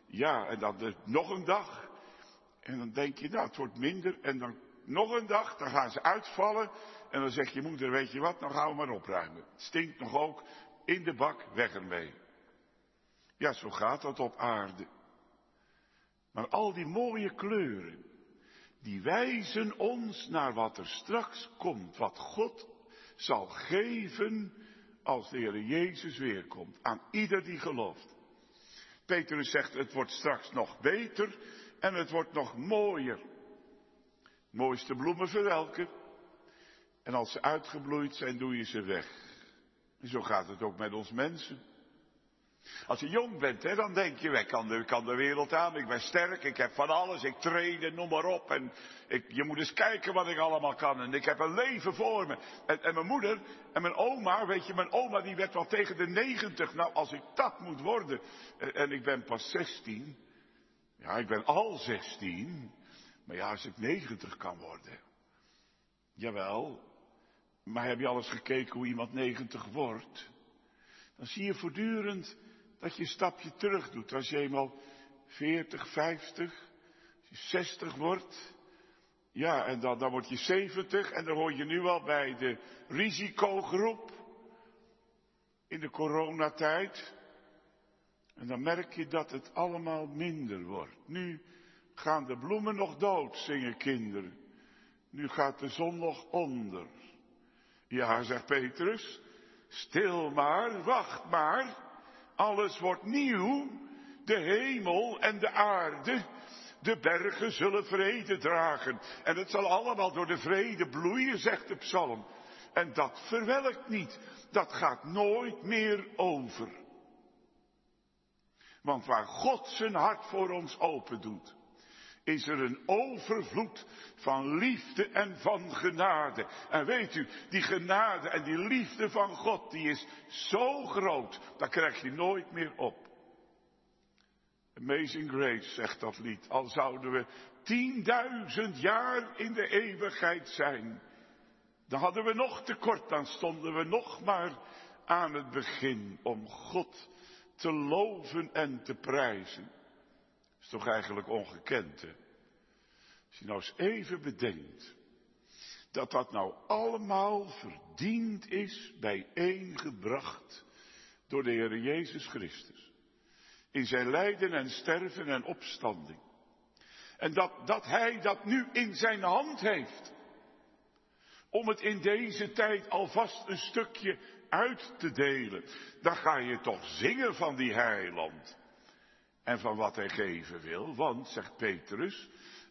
Speaker 2: nog een dag. En dan denk je, nou het wordt minder en dan nog een dag, dan gaan ze uitvallen. En dan zegt je moeder, weet je wat, nou gaan we maar opruimen. Het stinkt nog ook, in de bak, weg ermee. Ja, zo gaat dat op aarde. Maar al die mooie kleuren, die wijzen ons naar wat er straks komt. Wat God zal geven als de Heer Jezus weerkomt. Aan ieder die gelooft. Petrus zegt, het wordt straks nog beter en het wordt nog mooier. Mooiste bloemen verwelken. En als ze uitgebloeid zijn, doe je ze weg. En zo gaat het ook met ons mensen. Als je jong bent, dan denk je, ik kan de wereld aan, ik ben sterk, ik heb van alles, ik train en noem maar op. En je moet eens kijken wat ik allemaal kan. En ik heb een leven voor me. En mijn moeder en mijn oma, weet je, mijn oma die werd wel tegen de 90. Nou, als ik dat moet worden, en ik ben pas 16. Ja, ik ben al 16. Maar ja, als ik 90 kan worden. Jawel. Maar heb je al eens gekeken hoe iemand 90 wordt? Dan zie je voortdurend dat je een stapje terug doet. Als je eenmaal 40, 50, als je 60 wordt. Ja, en dan word je 70 en dan hoor je nu al bij de risicogroep. In de coronatijd. En dan merk je dat het allemaal minder wordt. Nu gaan de bloemen nog dood, zingen kinderen. Nu gaat de zon nog onder. Ja, zegt Petrus, stil maar, wacht maar. Alles wordt nieuw, de hemel en de aarde. De bergen zullen vrede dragen. En het zal allemaal door de vrede bloeien, zegt de psalm. En dat verwelkt niet, dat gaat nooit meer over. Want waar God zijn hart voor ons open doet, is er een overvloed van liefde en van genade. En weet u, die genade en die liefde van God, die is zo groot, daar krijg je nooit meer op. Amazing Grace, zegt dat lied. Al zouden we 10.000 jaar in de eeuwigheid zijn, dan hadden we nog tekort, dan stonden we nog maar aan het begin om God te loven en te prijzen. Dat is toch eigenlijk ongekend, hè? Als je nou eens even bedenkt dat dat nou allemaal verdiend is, bijeengebracht door de Heer Jezus Christus. In zijn lijden en sterven en opstanding. En dat hij dat nu in zijn hand heeft. Om het in deze tijd alvast een stukje uit te delen. Dan ga je toch zingen van die heiland. En van wat hij geven wil. Want, zegt Petrus,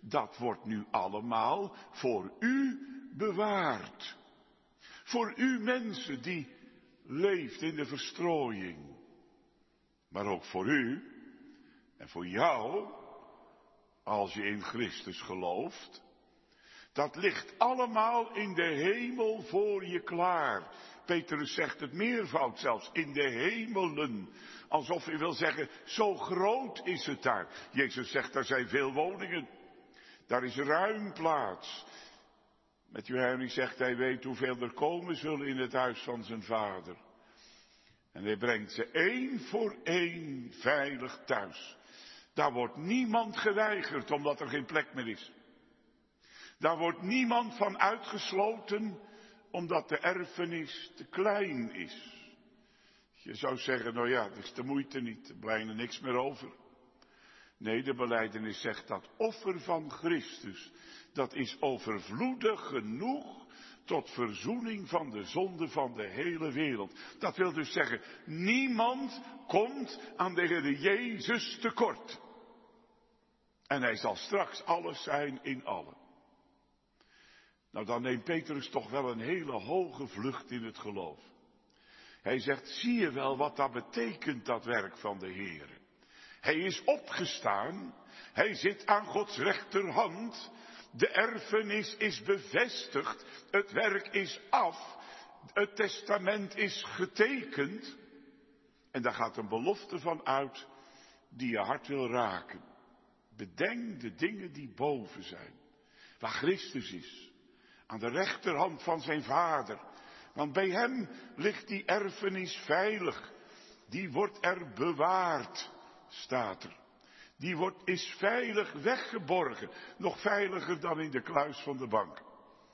Speaker 2: dat wordt nu allemaal voor u bewaard. Voor u mensen die leeft in de verstrooiing. Maar ook voor u en voor jou, als je in Christus gelooft. Dat ligt allemaal in de hemel voor je klaar. Petrus zegt het meervoud zelfs, in de hemelen. Alsof hij wil zeggen, zo groot is het daar. Jezus zegt, daar zijn veel woningen. Daar is ruim plaats. Matthew Henry zegt, hij weet hoeveel er komen zullen in het huis van zijn vader. En hij brengt ze één voor één veilig thuis. Daar wordt niemand geweigerd omdat er geen plek meer is. Daar wordt niemand van uitgesloten omdat de erfenis te klein is. Je zou zeggen, nou ja, dat is de moeite niet, er blijft niks meer over. Nee, de belijdenis zegt dat offer van Christus, dat is overvloedig genoeg tot verzoening van de zonde van de hele wereld. Dat wil dus zeggen, niemand komt aan de Heer Jezus tekort. En hij zal straks alles zijn in allen. Nou, dan neemt Petrus toch wel een hele hoge vlucht in het geloof. Hij zegt, zie je wel wat dat betekent, dat werk van de Heer. Hij is opgestaan, hij zit aan Gods rechterhand, de erfenis is bevestigd, het werk is af, het testament is getekend. En daar gaat een belofte van uit die je hart wil raken. Bedenk de dingen die boven zijn, waar Christus is. Aan de rechterhand van zijn vader. Want bij hem ligt die erfenis veilig. Die wordt er bewaard, staat er. Die is veilig weggeborgen. Nog veiliger dan in de kluis van de bank.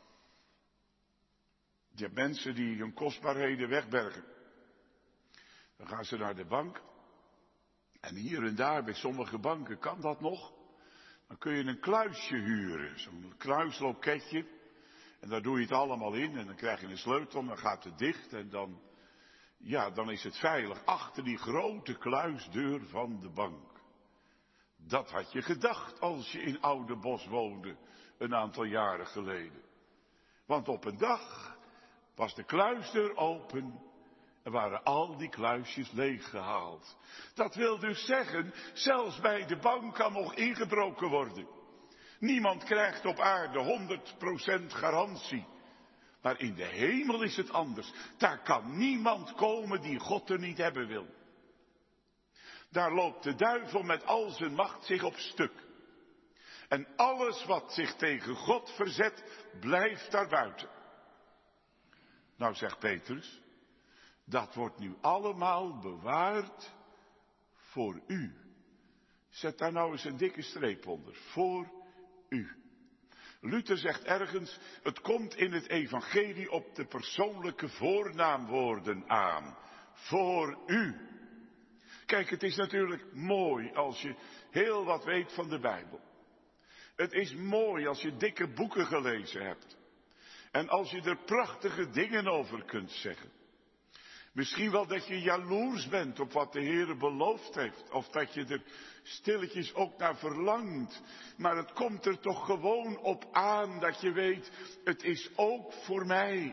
Speaker 2: Je hebt mensen die hun kostbaarheden wegbergen. Dan gaan ze naar de bank. En hier en daar bij sommige banken kan dat nog. Dan kun je een kluisje huren. Zo'n kluisloketje. En daar doe je het allemaal in en dan krijg je een sleutel en dan gaat het dicht en dan is het veilig achter die grote kluisdeur van de bank. Dat had je gedacht als je in Oudebos woonde een aantal jaren geleden. Want op een dag was de kluisdeur open en waren al die kluisjes leeggehaald. Dat wil dus zeggen, zelfs bij de bank kan nog ingebroken worden. Niemand krijgt op aarde 100% garantie. Maar in de hemel is het anders. Daar kan niemand komen die God er niet hebben wil. Daar loopt de duivel met al zijn macht zich op stuk. En alles wat zich tegen God verzet, blijft daar buiten. Nou, zegt Petrus, dat wordt nu allemaal bewaard voor u. Zet daar nou eens een dikke streep onder. Voor u. Luther zegt ergens, het komt in het evangelie op de persoonlijke voornaamwoorden aan. Voor u. Kijk, het is natuurlijk mooi als je heel wat weet van de Bijbel. Het is mooi als je dikke boeken gelezen hebt. En als je er prachtige dingen over kunt zeggen. Misschien wel dat je jaloers bent op wat de Heer beloofd heeft. Of dat je er stilletjes ook naar verlangt. Maar het komt er toch gewoon op aan dat je weet, het is ook voor mij.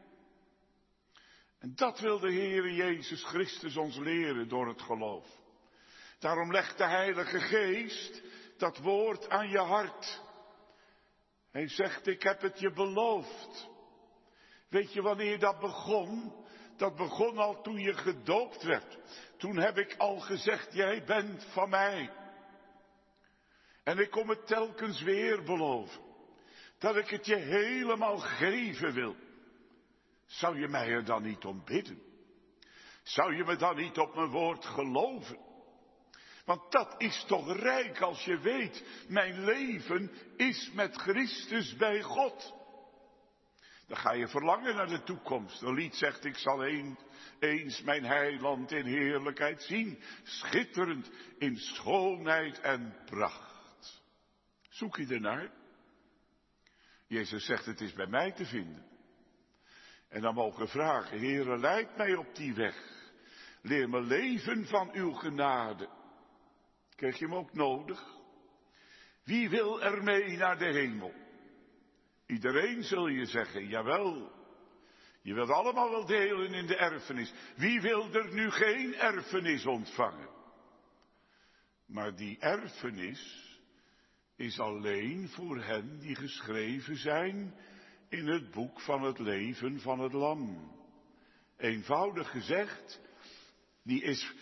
Speaker 2: En dat wil de Heer Jezus Christus ons leren door het geloof. Daarom legt de Heilige Geest dat woord aan je hart. Hij zegt, ik heb het je beloofd. Weet je wanneer dat begon? Dat begon al toen je gedoopt werd. Toen heb ik al gezegd, jij bent van mij. En ik kom het telkens weer beloven. Dat ik het je helemaal geven wil. Zou je mij er dan niet om bidden? Zou je me dan niet op mijn woord geloven? Want dat is toch rijk als je weet, mijn leven is met Christus bij God. Dan ga je verlangen naar de toekomst. Een lied zegt, ik zal eens mijn heiland in heerlijkheid zien. Schitterend in schoonheid en pracht. Zoek je ernaar? Jezus zegt, het is bij mij te vinden. En dan mogen we vragen, Heere, leid mij op die weg. Leer me leven van uw genade. Kreeg je hem ook nodig? Wie wil er mee naar de hemel? Iedereen, zul je zeggen, jawel. Je wilt allemaal wel delen in de erfenis. Wie wil er nu geen erfenis ontvangen? Maar die erfenis is alleen voor hen die geschreven zijn in het boek van het leven van het Lam. Eenvoudig gezegd, die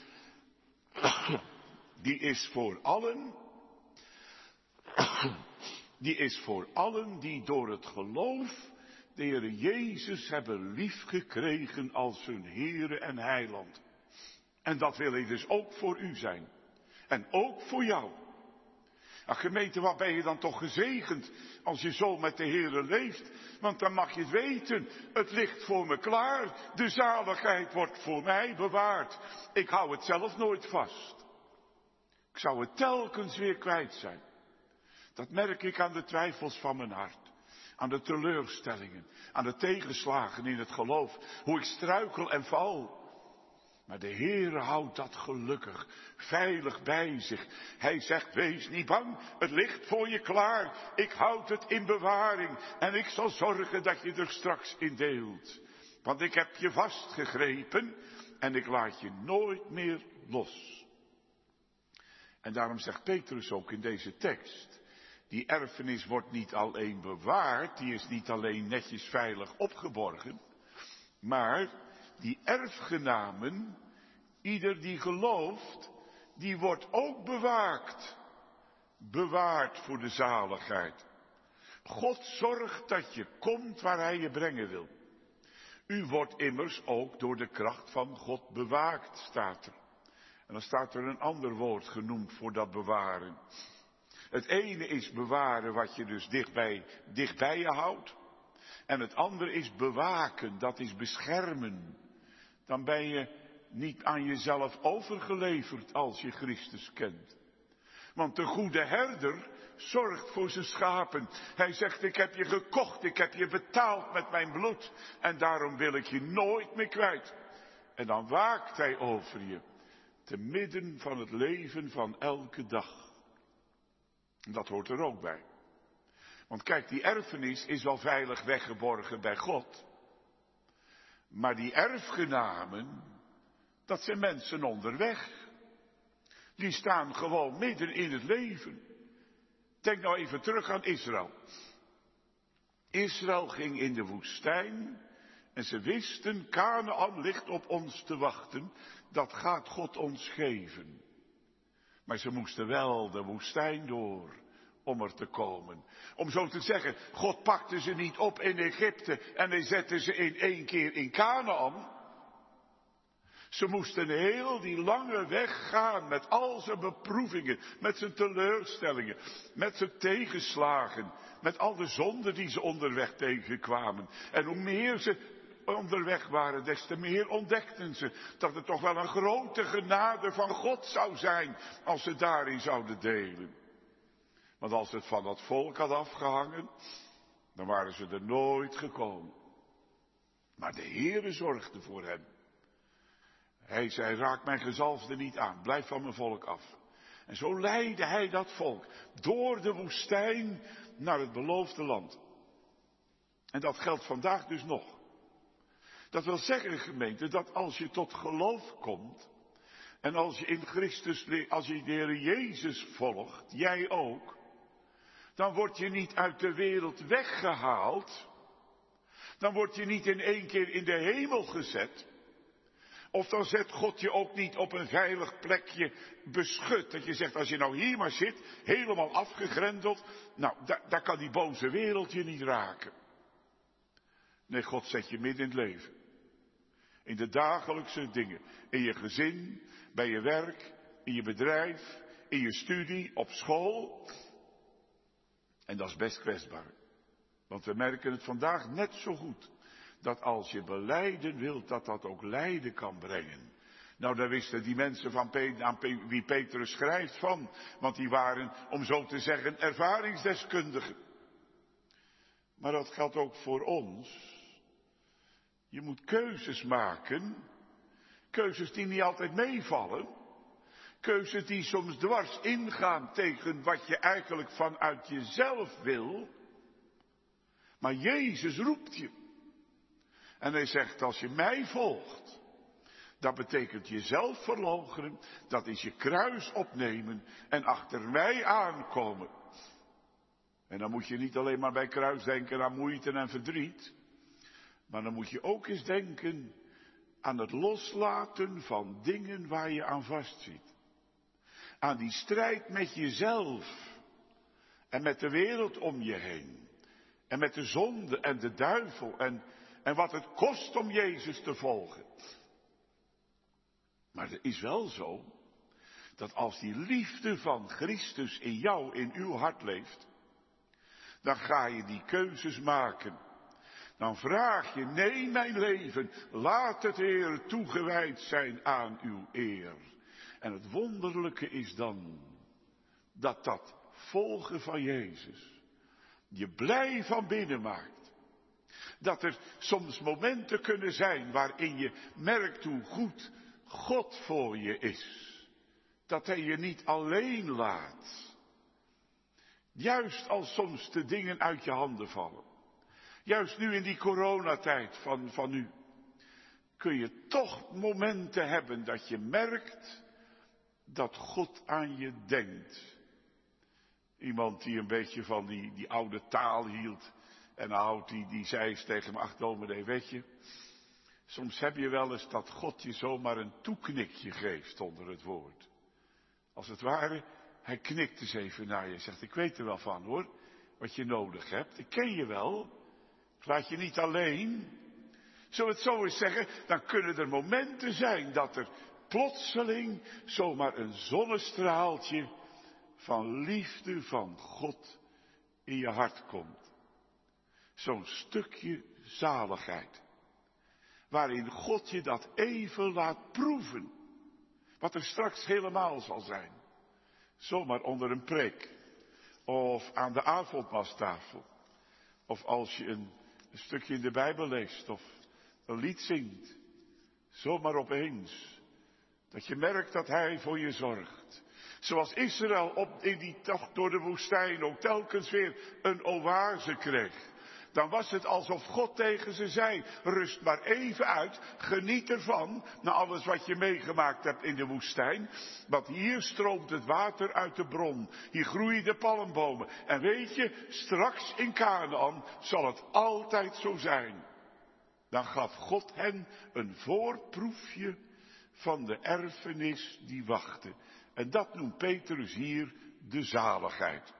Speaker 2: is voor allen die door het geloof de Heere Jezus hebben liefgekregen als hun Heere en Heiland. En dat wil hij dus ook voor u zijn. En ook voor jou. Ach, gemeente, wat ben je dan toch gezegend als je zo met de Heere leeft? Want dan mag je het weten, het ligt voor me klaar. De zaligheid wordt voor mij bewaard. Ik hou het zelf nooit vast. Ik zou het telkens weer kwijt zijn. Dat merk ik aan de twijfels van mijn hart. Aan de teleurstellingen, aan de tegenslagen in het geloof. Hoe ik struikel en val. Maar de Heere houdt dat gelukkig, veilig bij zich. Hij zegt, wees niet bang, het ligt voor je klaar. Ik houd het in bewaring en ik zal zorgen dat je er straks in deelt. Want ik heb je vastgegrepen en ik laat je nooit meer los. En daarom zegt Petrus ook in deze tekst, die erfenis wordt niet alleen bewaard, die is niet alleen netjes veilig opgeborgen, maar die erfgenamen, ieder die gelooft, die wordt ook bewaakt. Bewaard voor de zaligheid. God zorgt dat je komt waar hij je brengen wil. U wordt immers ook door de kracht van God bewaakt, staat er. En dan staat er een ander woord genoemd voor dat bewaren. Het ene is bewaren wat je dus dicht bij je houdt. En het andere is bewaken, dat is beschermen. Dan ben je niet aan jezelf overgeleverd als je Christus kent. Want de goede herder zorgt voor zijn schapen. Hij zegt, ik heb je gekocht, ik heb je betaald met mijn bloed. En daarom wil ik je nooit meer kwijt. En dan waakt hij over je. Te midden van het leven van elke dag. Dat hoort er ook bij. Want kijk, die erfenis is wel veilig weggeborgen bij God. Maar die erfgenamen, dat zijn mensen onderweg. Die staan gewoon midden in het leven. Denk nou even terug aan Israël. Israël ging in de woestijn en ze wisten, Kanaän ligt op ons te wachten. Dat gaat God ons geven. Maar ze moesten wel de woestijn door om er te komen. Om zo te zeggen, God pakte ze niet op in Egypte en hij zette ze in één keer in Kanaän. Ze moesten heel die lange weg gaan met al zijn beproevingen, met zijn teleurstellingen, met zijn tegenslagen, met al de zonden die ze onderweg tegenkwamen. En hoe meer ze onderweg waren, des te meer ontdekten ze dat het toch wel een grote genade van God zou zijn als ze daarin zouden delen. Want als het van dat volk had afgehangen, dan waren ze er nooit gekomen. Maar de Heere zorgde voor hen. Hij zei, raak mijn gezalfde niet aan, blijf van mijn volk af. En zo leidde hij dat volk door de woestijn naar het beloofde land. En dat geldt vandaag dus nog. Dat wil zeggen, gemeente, dat als je tot geloof komt, en als je in Christus, als je de Heer Jezus volgt, jij ook, dan word je niet uit de wereld weggehaald, dan word je niet in één keer in de hemel gezet, of dan zet God je ook niet op een veilig plekje beschut, dat je zegt, als je nou hier maar zit, helemaal afgegrendeld, nou, daar kan die boze wereld je niet raken. Nee, God zet je midden in het leven. In de dagelijkse dingen. In je gezin, bij je werk, in je bedrijf, in je studie, op school. En dat is best kwetsbaar. Want we merken het vandaag net zo goed. Dat als je belijden wilt, dat dat ook lijden kan brengen. Nou, daar wisten die mensen aan wie Petrus schrijft van. Want die waren, om zo te zeggen, ervaringsdeskundigen. Maar dat geldt ook voor ons. Je moet keuzes maken. Keuzes die niet altijd meevallen. Keuzes die soms dwars ingaan tegen wat je eigenlijk vanuit jezelf wil. Maar Jezus roept je. En hij zegt, als je mij volgt, dat betekent jezelf verloochenen, dat is je kruis opnemen en achter mij aankomen. En dan moet je niet alleen maar bij kruis denken aan moeite en verdriet, maar dan moet je ook eens denken aan het loslaten van dingen waar je aan vastzit. Aan die strijd met jezelf en met de wereld om je heen. En met de zonde en de duivel en wat het kost om Jezus te volgen. Maar het is wel zo dat als die liefde van Christus in jou, in uw hart leeft, dan ga je die keuzes maken. Dan vraag je, nee mijn leven, laat het Heer toegewijd zijn aan uw eer. En het wonderlijke is dan dat volgen van Jezus je blij van binnen maakt. Dat er soms momenten kunnen zijn waarin je merkt hoe goed God voor je is. Dat hij je niet alleen laat. Juist als soms de dingen uit je handen vallen. Juist nu in die coronatijd van nu. Kun je toch momenten hebben dat je merkt dat God aan je denkt. Iemand die een beetje van die oude taal hield. En houdt die zei eens tegen me, ach dominee, weet je. Soms heb je wel eens dat God je zomaar een toeknikje geeft onder het woord. Als het ware, hij knikt eens even naar je. Zegt, ik weet er wel van hoor, wat je nodig hebt. Ik ken je wel. Ik laat je niet alleen. Zullen we het zo eens zeggen, dan kunnen er momenten zijn dat er plotseling zomaar een zonnestraaltje van liefde van God in je hart komt. Zo'n stukje zaligheid. Waarin God je dat even laat proeven. Wat er straks helemaal zal zijn. Zomaar onder een preek. Of aan de avondmaalstafel. Of als je een stukje in de Bijbel leest. Of een lied zingt. Zomaar opeens. Dat je merkt dat hij voor je zorgt. Zoals Israël in die tocht door de woestijn ook telkens weer een oase kreeg. Dan was het alsof God tegen ze zei, rust maar even uit, geniet ervan, na alles wat je meegemaakt hebt in de woestijn. Want hier stroomt het water uit de bron, hier groeien de palmbomen. En weet je, straks in Kanaan zal het altijd zo zijn. Dan gaf God hen een voorproefje van de erfenis die wachtte. En dat noemt Petrus hier de zaligheid.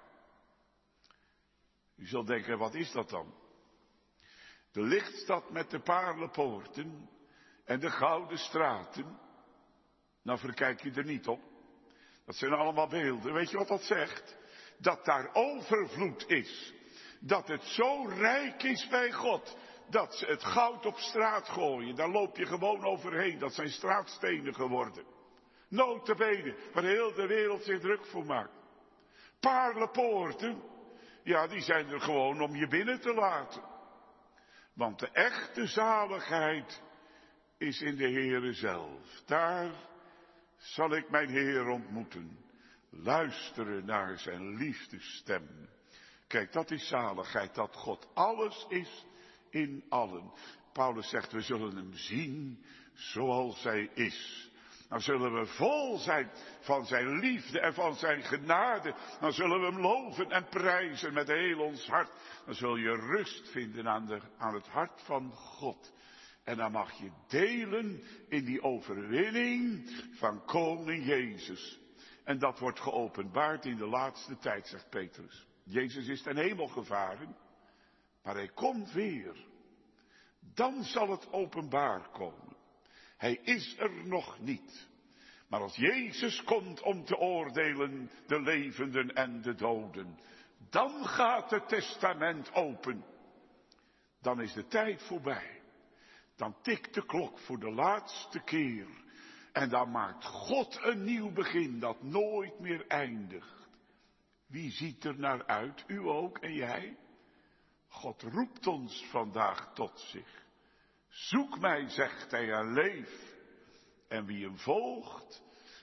Speaker 2: U zult denken, wat is dat dan? De lichtstad met de paarlenpoorten en de gouden straten. Nou, verkijk je er niet op. Dat zijn allemaal beelden. Weet je wat dat zegt? Dat daar overvloed is. Dat het zo rijk is bij God. Dat ze het goud op straat gooien. Daar loop je gewoon overheen. Dat zijn straatstenen geworden. Nota bene, waar heel de wereld zich druk voor maakt. Paarlenpoorten, ja, die zijn er gewoon om je binnen te laten. Want de echte zaligheid is in de Heere zelf. Daar zal ik mijn Heer ontmoeten. Luisteren naar zijn liefdesstem. Kijk, dat is zaligheid, dat God alles is in allen. Paulus zegt, we zullen hem zien zoals hij is. Dan zullen we vol zijn van zijn liefde en van zijn genade. Dan zullen we hem loven en prijzen met heel ons hart. Dan zul je rust vinden aan het hart van God. En dan mag je delen in die overwinning van koning Jezus. En dat wordt geopenbaard in de laatste tijd, zegt Petrus. Jezus is ten hemel gevaren, maar hij komt weer. Dan zal het openbaar komen. Hij is er nog niet. Maar als Jezus komt om te oordelen de levenden en de doden, dan gaat het testament open. Dan is de tijd voorbij. Dan tikt de klok voor de laatste keer. En dan maakt God een nieuw begin dat nooit meer eindigt. Wie ziet er naar uit? U ook en jij? God roept ons vandaag tot zich. Zoek mij, zegt hij, en leef. En wie hem volgt,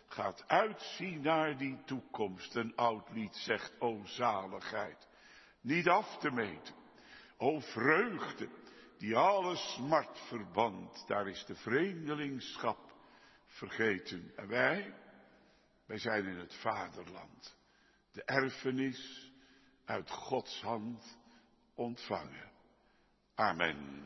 Speaker 2: gaat uitzien naar die toekomst. Een oud lied zegt, o zaligheid, niet af te meten. O vreugde, die alle smart verband. Daar is de vreemdelingschap vergeten. En wij zijn in het vaderland. De erfenis uit Gods hand ontvangen. Amen.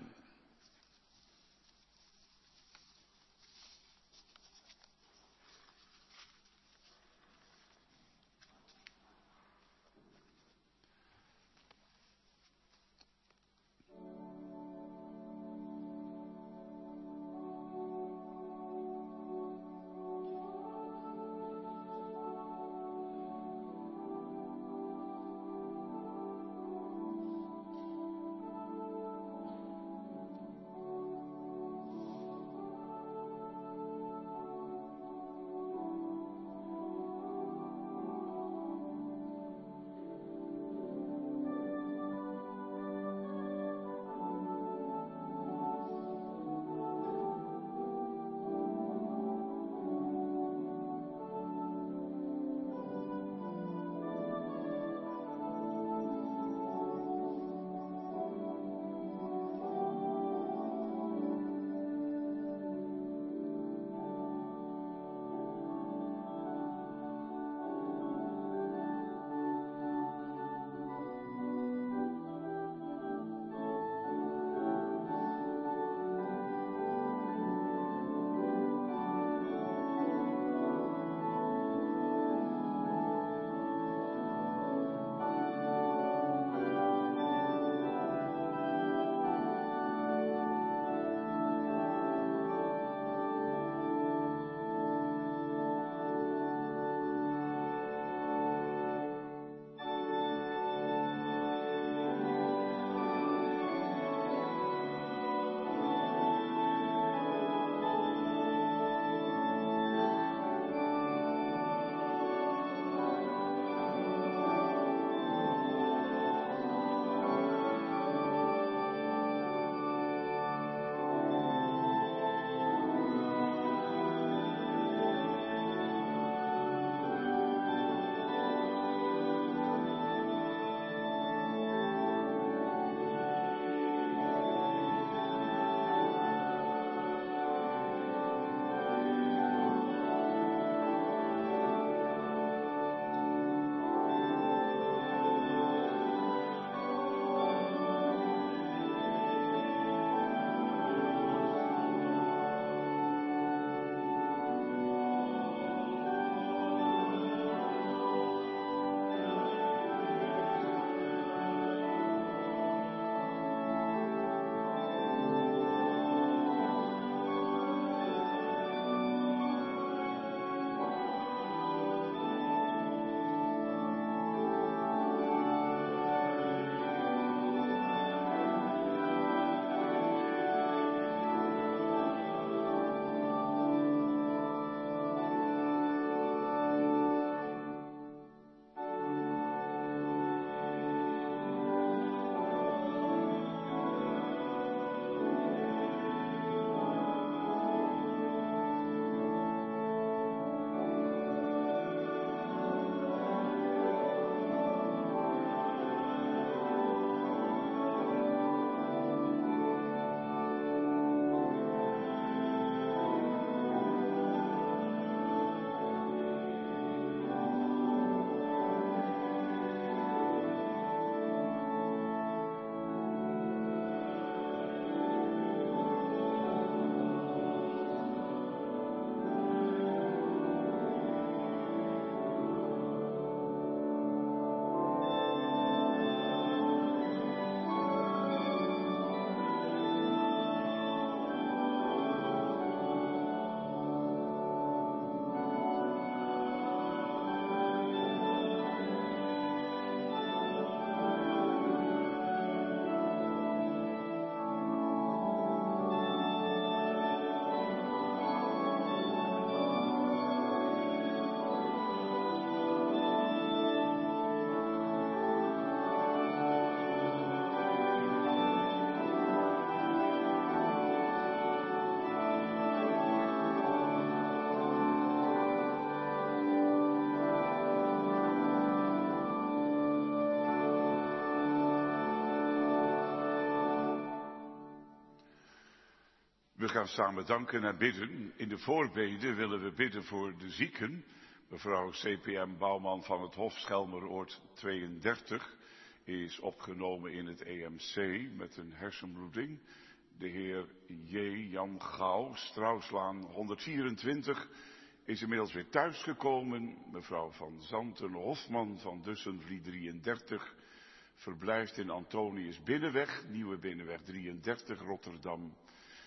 Speaker 2: We gaan samen danken en bidden. In de voorbeden willen we bidden voor de zieken. Mevrouw CPM Bouwman van het Hof Schelmeroord 32 is opgenomen in het EMC met een hersenbloeding. De heer Jan Gouw, Strauslaan 124, is inmiddels weer thuisgekomen. Mevrouw van Zanten Hofman van Dussenvliet 33 verblijft in Antonius Binnenweg, Nieuwe Binnenweg 33, Rotterdam.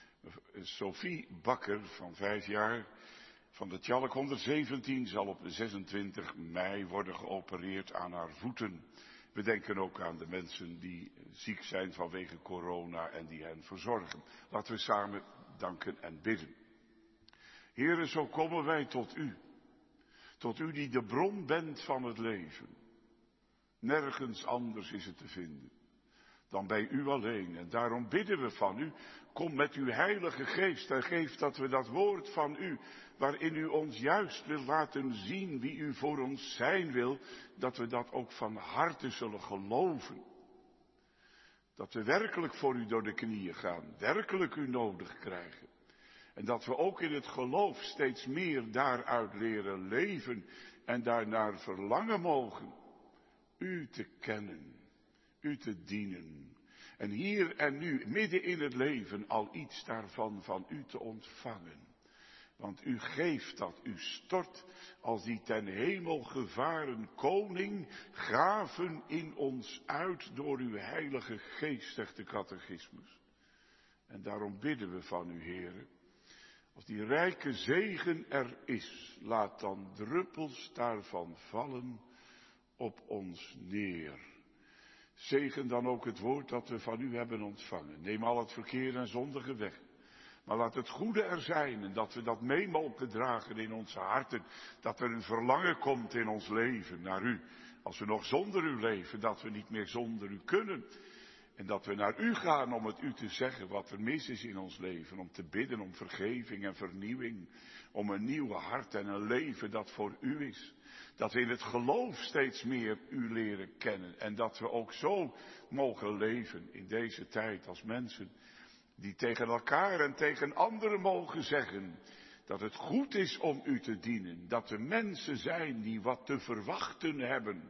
Speaker 2: Sophie Bakker van 5 jaar van de Tjalk 117 zal op 26 mei worden geopereerd aan haar voeten. We denken ook aan de mensen die ziek zijn vanwege corona en die hen verzorgen. Laten we samen danken en bidden. Heere, zo komen wij tot u. Tot u die de bron bent van het leven. Nergens anders is het te vinden dan bij u alleen. En daarom bidden we van u, kom met uw heilige geest en geef dat we dat woord van u, waarin u ons juist wil laten zien wie u voor ons zijn wil, dat we dat ook van harte zullen geloven. Dat we werkelijk voor u door de knieën gaan, werkelijk u nodig krijgen. En dat we ook in het geloof steeds meer daaruit leren leven en daarnaar verlangen mogen. U te kennen, u te dienen. En hier en nu, midden in het leven, al iets daarvan van u te ontvangen. Want u geeft dat, u stort als die ten hemel gevaren koning gaven in ons uit door uw heilige geest, zegt de catechismus. En daarom bidden we van u, Heere. Als die rijke zegen er is, laat dan druppels daarvan vallen op ons neer. Zegen dan ook het woord dat we van u hebben ontvangen. Neem al het verkeer en zondige weg. Maar laat het goede er zijn en dat we dat mee mogen dragen in onze harten. Dat er een verlangen komt in ons leven naar u. Als we nog zonder u leven, dat we niet meer zonder u kunnen. En dat we naar u gaan om het u te zeggen wat er mis is in ons leven. Om te bidden om vergeving en vernieuwing. Om een nieuw hart en een leven dat voor u is. Dat we in het geloof steeds meer u leren kennen. En dat we ook zo mogen leven in deze tijd als mensen. Die tegen elkaar en tegen anderen mogen zeggen. Dat het goed is om u te dienen. Dat we mensen zijn die wat te verwachten hebben.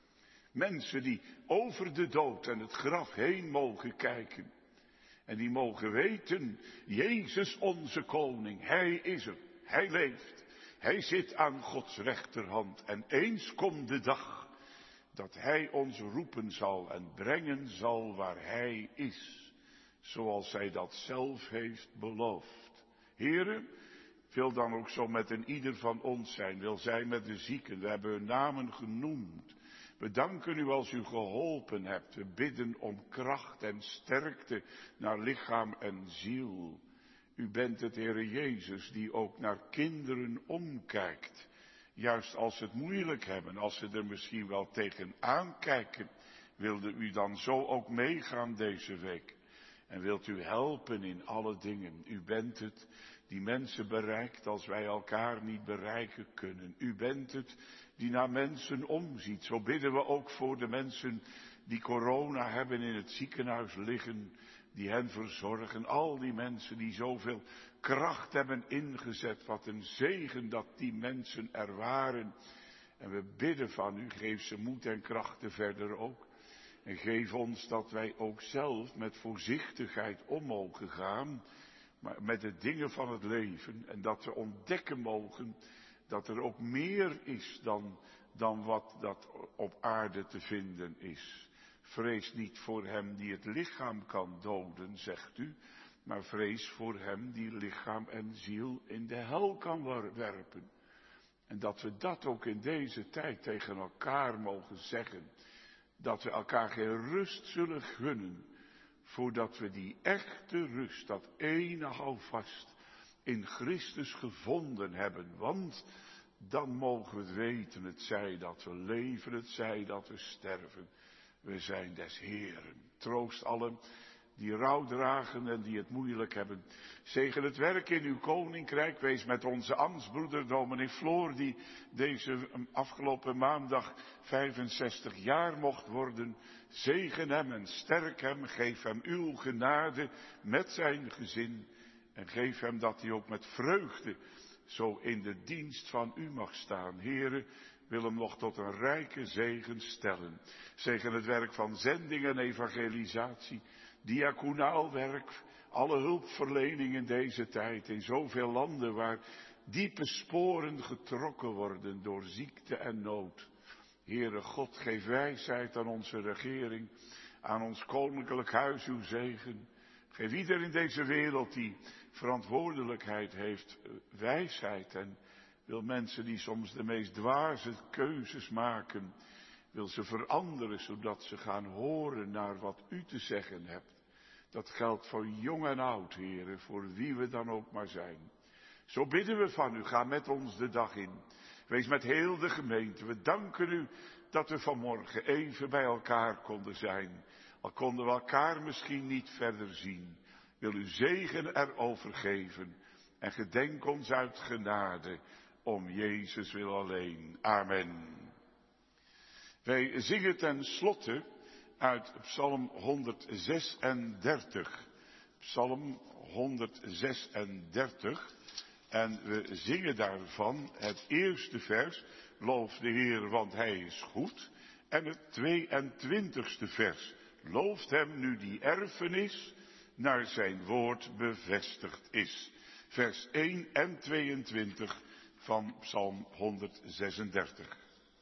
Speaker 2: Mensen die over de dood en het graf heen mogen kijken. En die mogen weten, Jezus onze koning, Hij is er, Hij leeft. Hij zit aan Gods rechterhand en eens komt de dag dat Hij ons roepen zal en brengen zal waar Hij is. Zoals Hij dat zelf heeft beloofd. Heere, wil dan ook zo met een ieder van ons zijn, wil zijn met de zieken. We hebben hun namen genoemd. We danken u als u geholpen hebt. We bidden om kracht en sterkte naar lichaam en ziel. U bent het Heere Jezus die ook naar kinderen omkijkt. Juist als ze het moeilijk hebben, als ze er misschien wel tegen aankijken. Wilde u dan zo ook meegaan deze week. En wilt u helpen in alle dingen. U bent het die mensen bereikt als wij elkaar niet bereiken kunnen. U bent het die naar mensen omziet. Zo bidden we ook voor de mensen die corona hebben in het ziekenhuis liggen. Die hen verzorgen. Al die mensen die zoveel kracht hebben ingezet. Wat een zegen dat die mensen er waren. En we bidden van u, geef ze moed en krachten verder ook. En geef ons dat wij ook zelf met voorzichtigheid om mogen gaan. Maar met de dingen van het leven. En dat we ontdekken mogen dat er ook meer is dan wat dat op aarde te vinden is. Vrees niet voor hem die het lichaam kan doden, zegt u. Maar vrees voor hem die lichaam en ziel in de hel kan werpen. En dat we dat ook in deze tijd tegen elkaar mogen zeggen. Dat we elkaar geen rust zullen gunnen. Voordat we die echte rust, dat ene houvast in Christus gevonden hebben. Want dan mogen we het weten, het zij dat we leven, het zij dat we sterven. We zijn des Heeren. Troost allen die rouw dragen en die het moeilijk hebben. Zegen het werk in uw koninkrijk. Wees met onze ambtsbroeder dominee Floor, die deze afgelopen maandag 65 jaar mocht worden. Zegen hem en sterk hem. Geef hem uw genade met zijn gezin. En geef hem dat hij ook met vreugde zo in de dienst van u mag staan. Heere, wil hem nog tot een rijke zegen stellen. Zegen het werk van zending en evangelisatie, diaconaal werk, alle hulpverlening in deze tijd, in zoveel landen waar diepe sporen getrokken worden door ziekte en nood. Heere God, geef wijsheid aan onze regering, aan ons koninklijk huis uw zegen. Geef ieder in deze wereld die verantwoordelijkheid heeft, wijsheid. En wil mensen die soms de meest dwaze keuzes maken, wil ze veranderen, zodat ze gaan horen naar wat u te zeggen hebt. Dat geldt voor jong en oud, Heere, voor wie we dan ook maar zijn. Zo bidden we van u, ga met ons de dag in. Wees met heel de gemeente. We danken u dat we vanmorgen even bij elkaar konden zijn. Al konden we elkaar misschien niet verder zien. Wil u zegen erover geven. En gedenk ons uit genade. Om Jezus wil alleen. Amen. Wij zingen ten slotte uit Psalm 136. Psalm 136. En we zingen daarvan het eerste vers. Loof de Heer, want Hij is goed. En het 22e vers. Looft hem nu die erfenis naar zijn woord bevestigd is. Vers 1 en 22 van Psalm 136.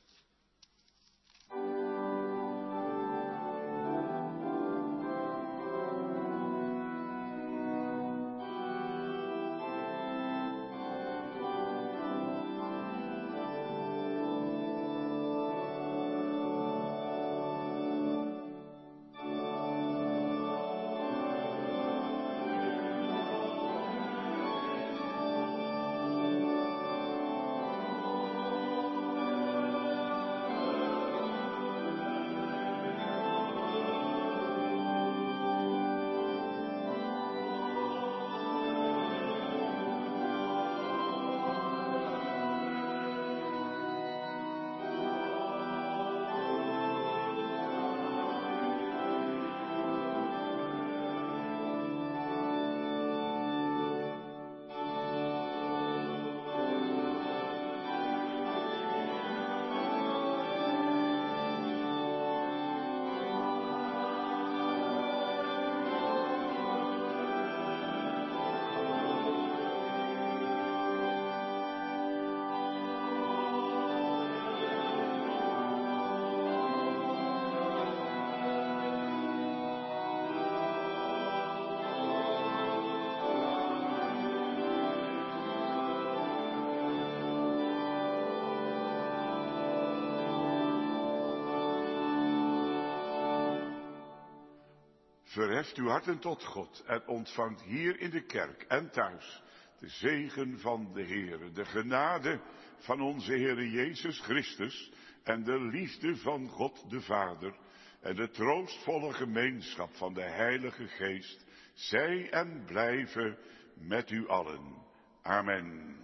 Speaker 2: Verheft uw harten tot God en ontvangt hier in de kerk en thuis de zegen van de Heere, de genade van onze Heere Jezus Christus en de liefde van God de Vader en de troostvolle gemeenschap van de Heilige Geest, zij en blijven met u allen. Amen.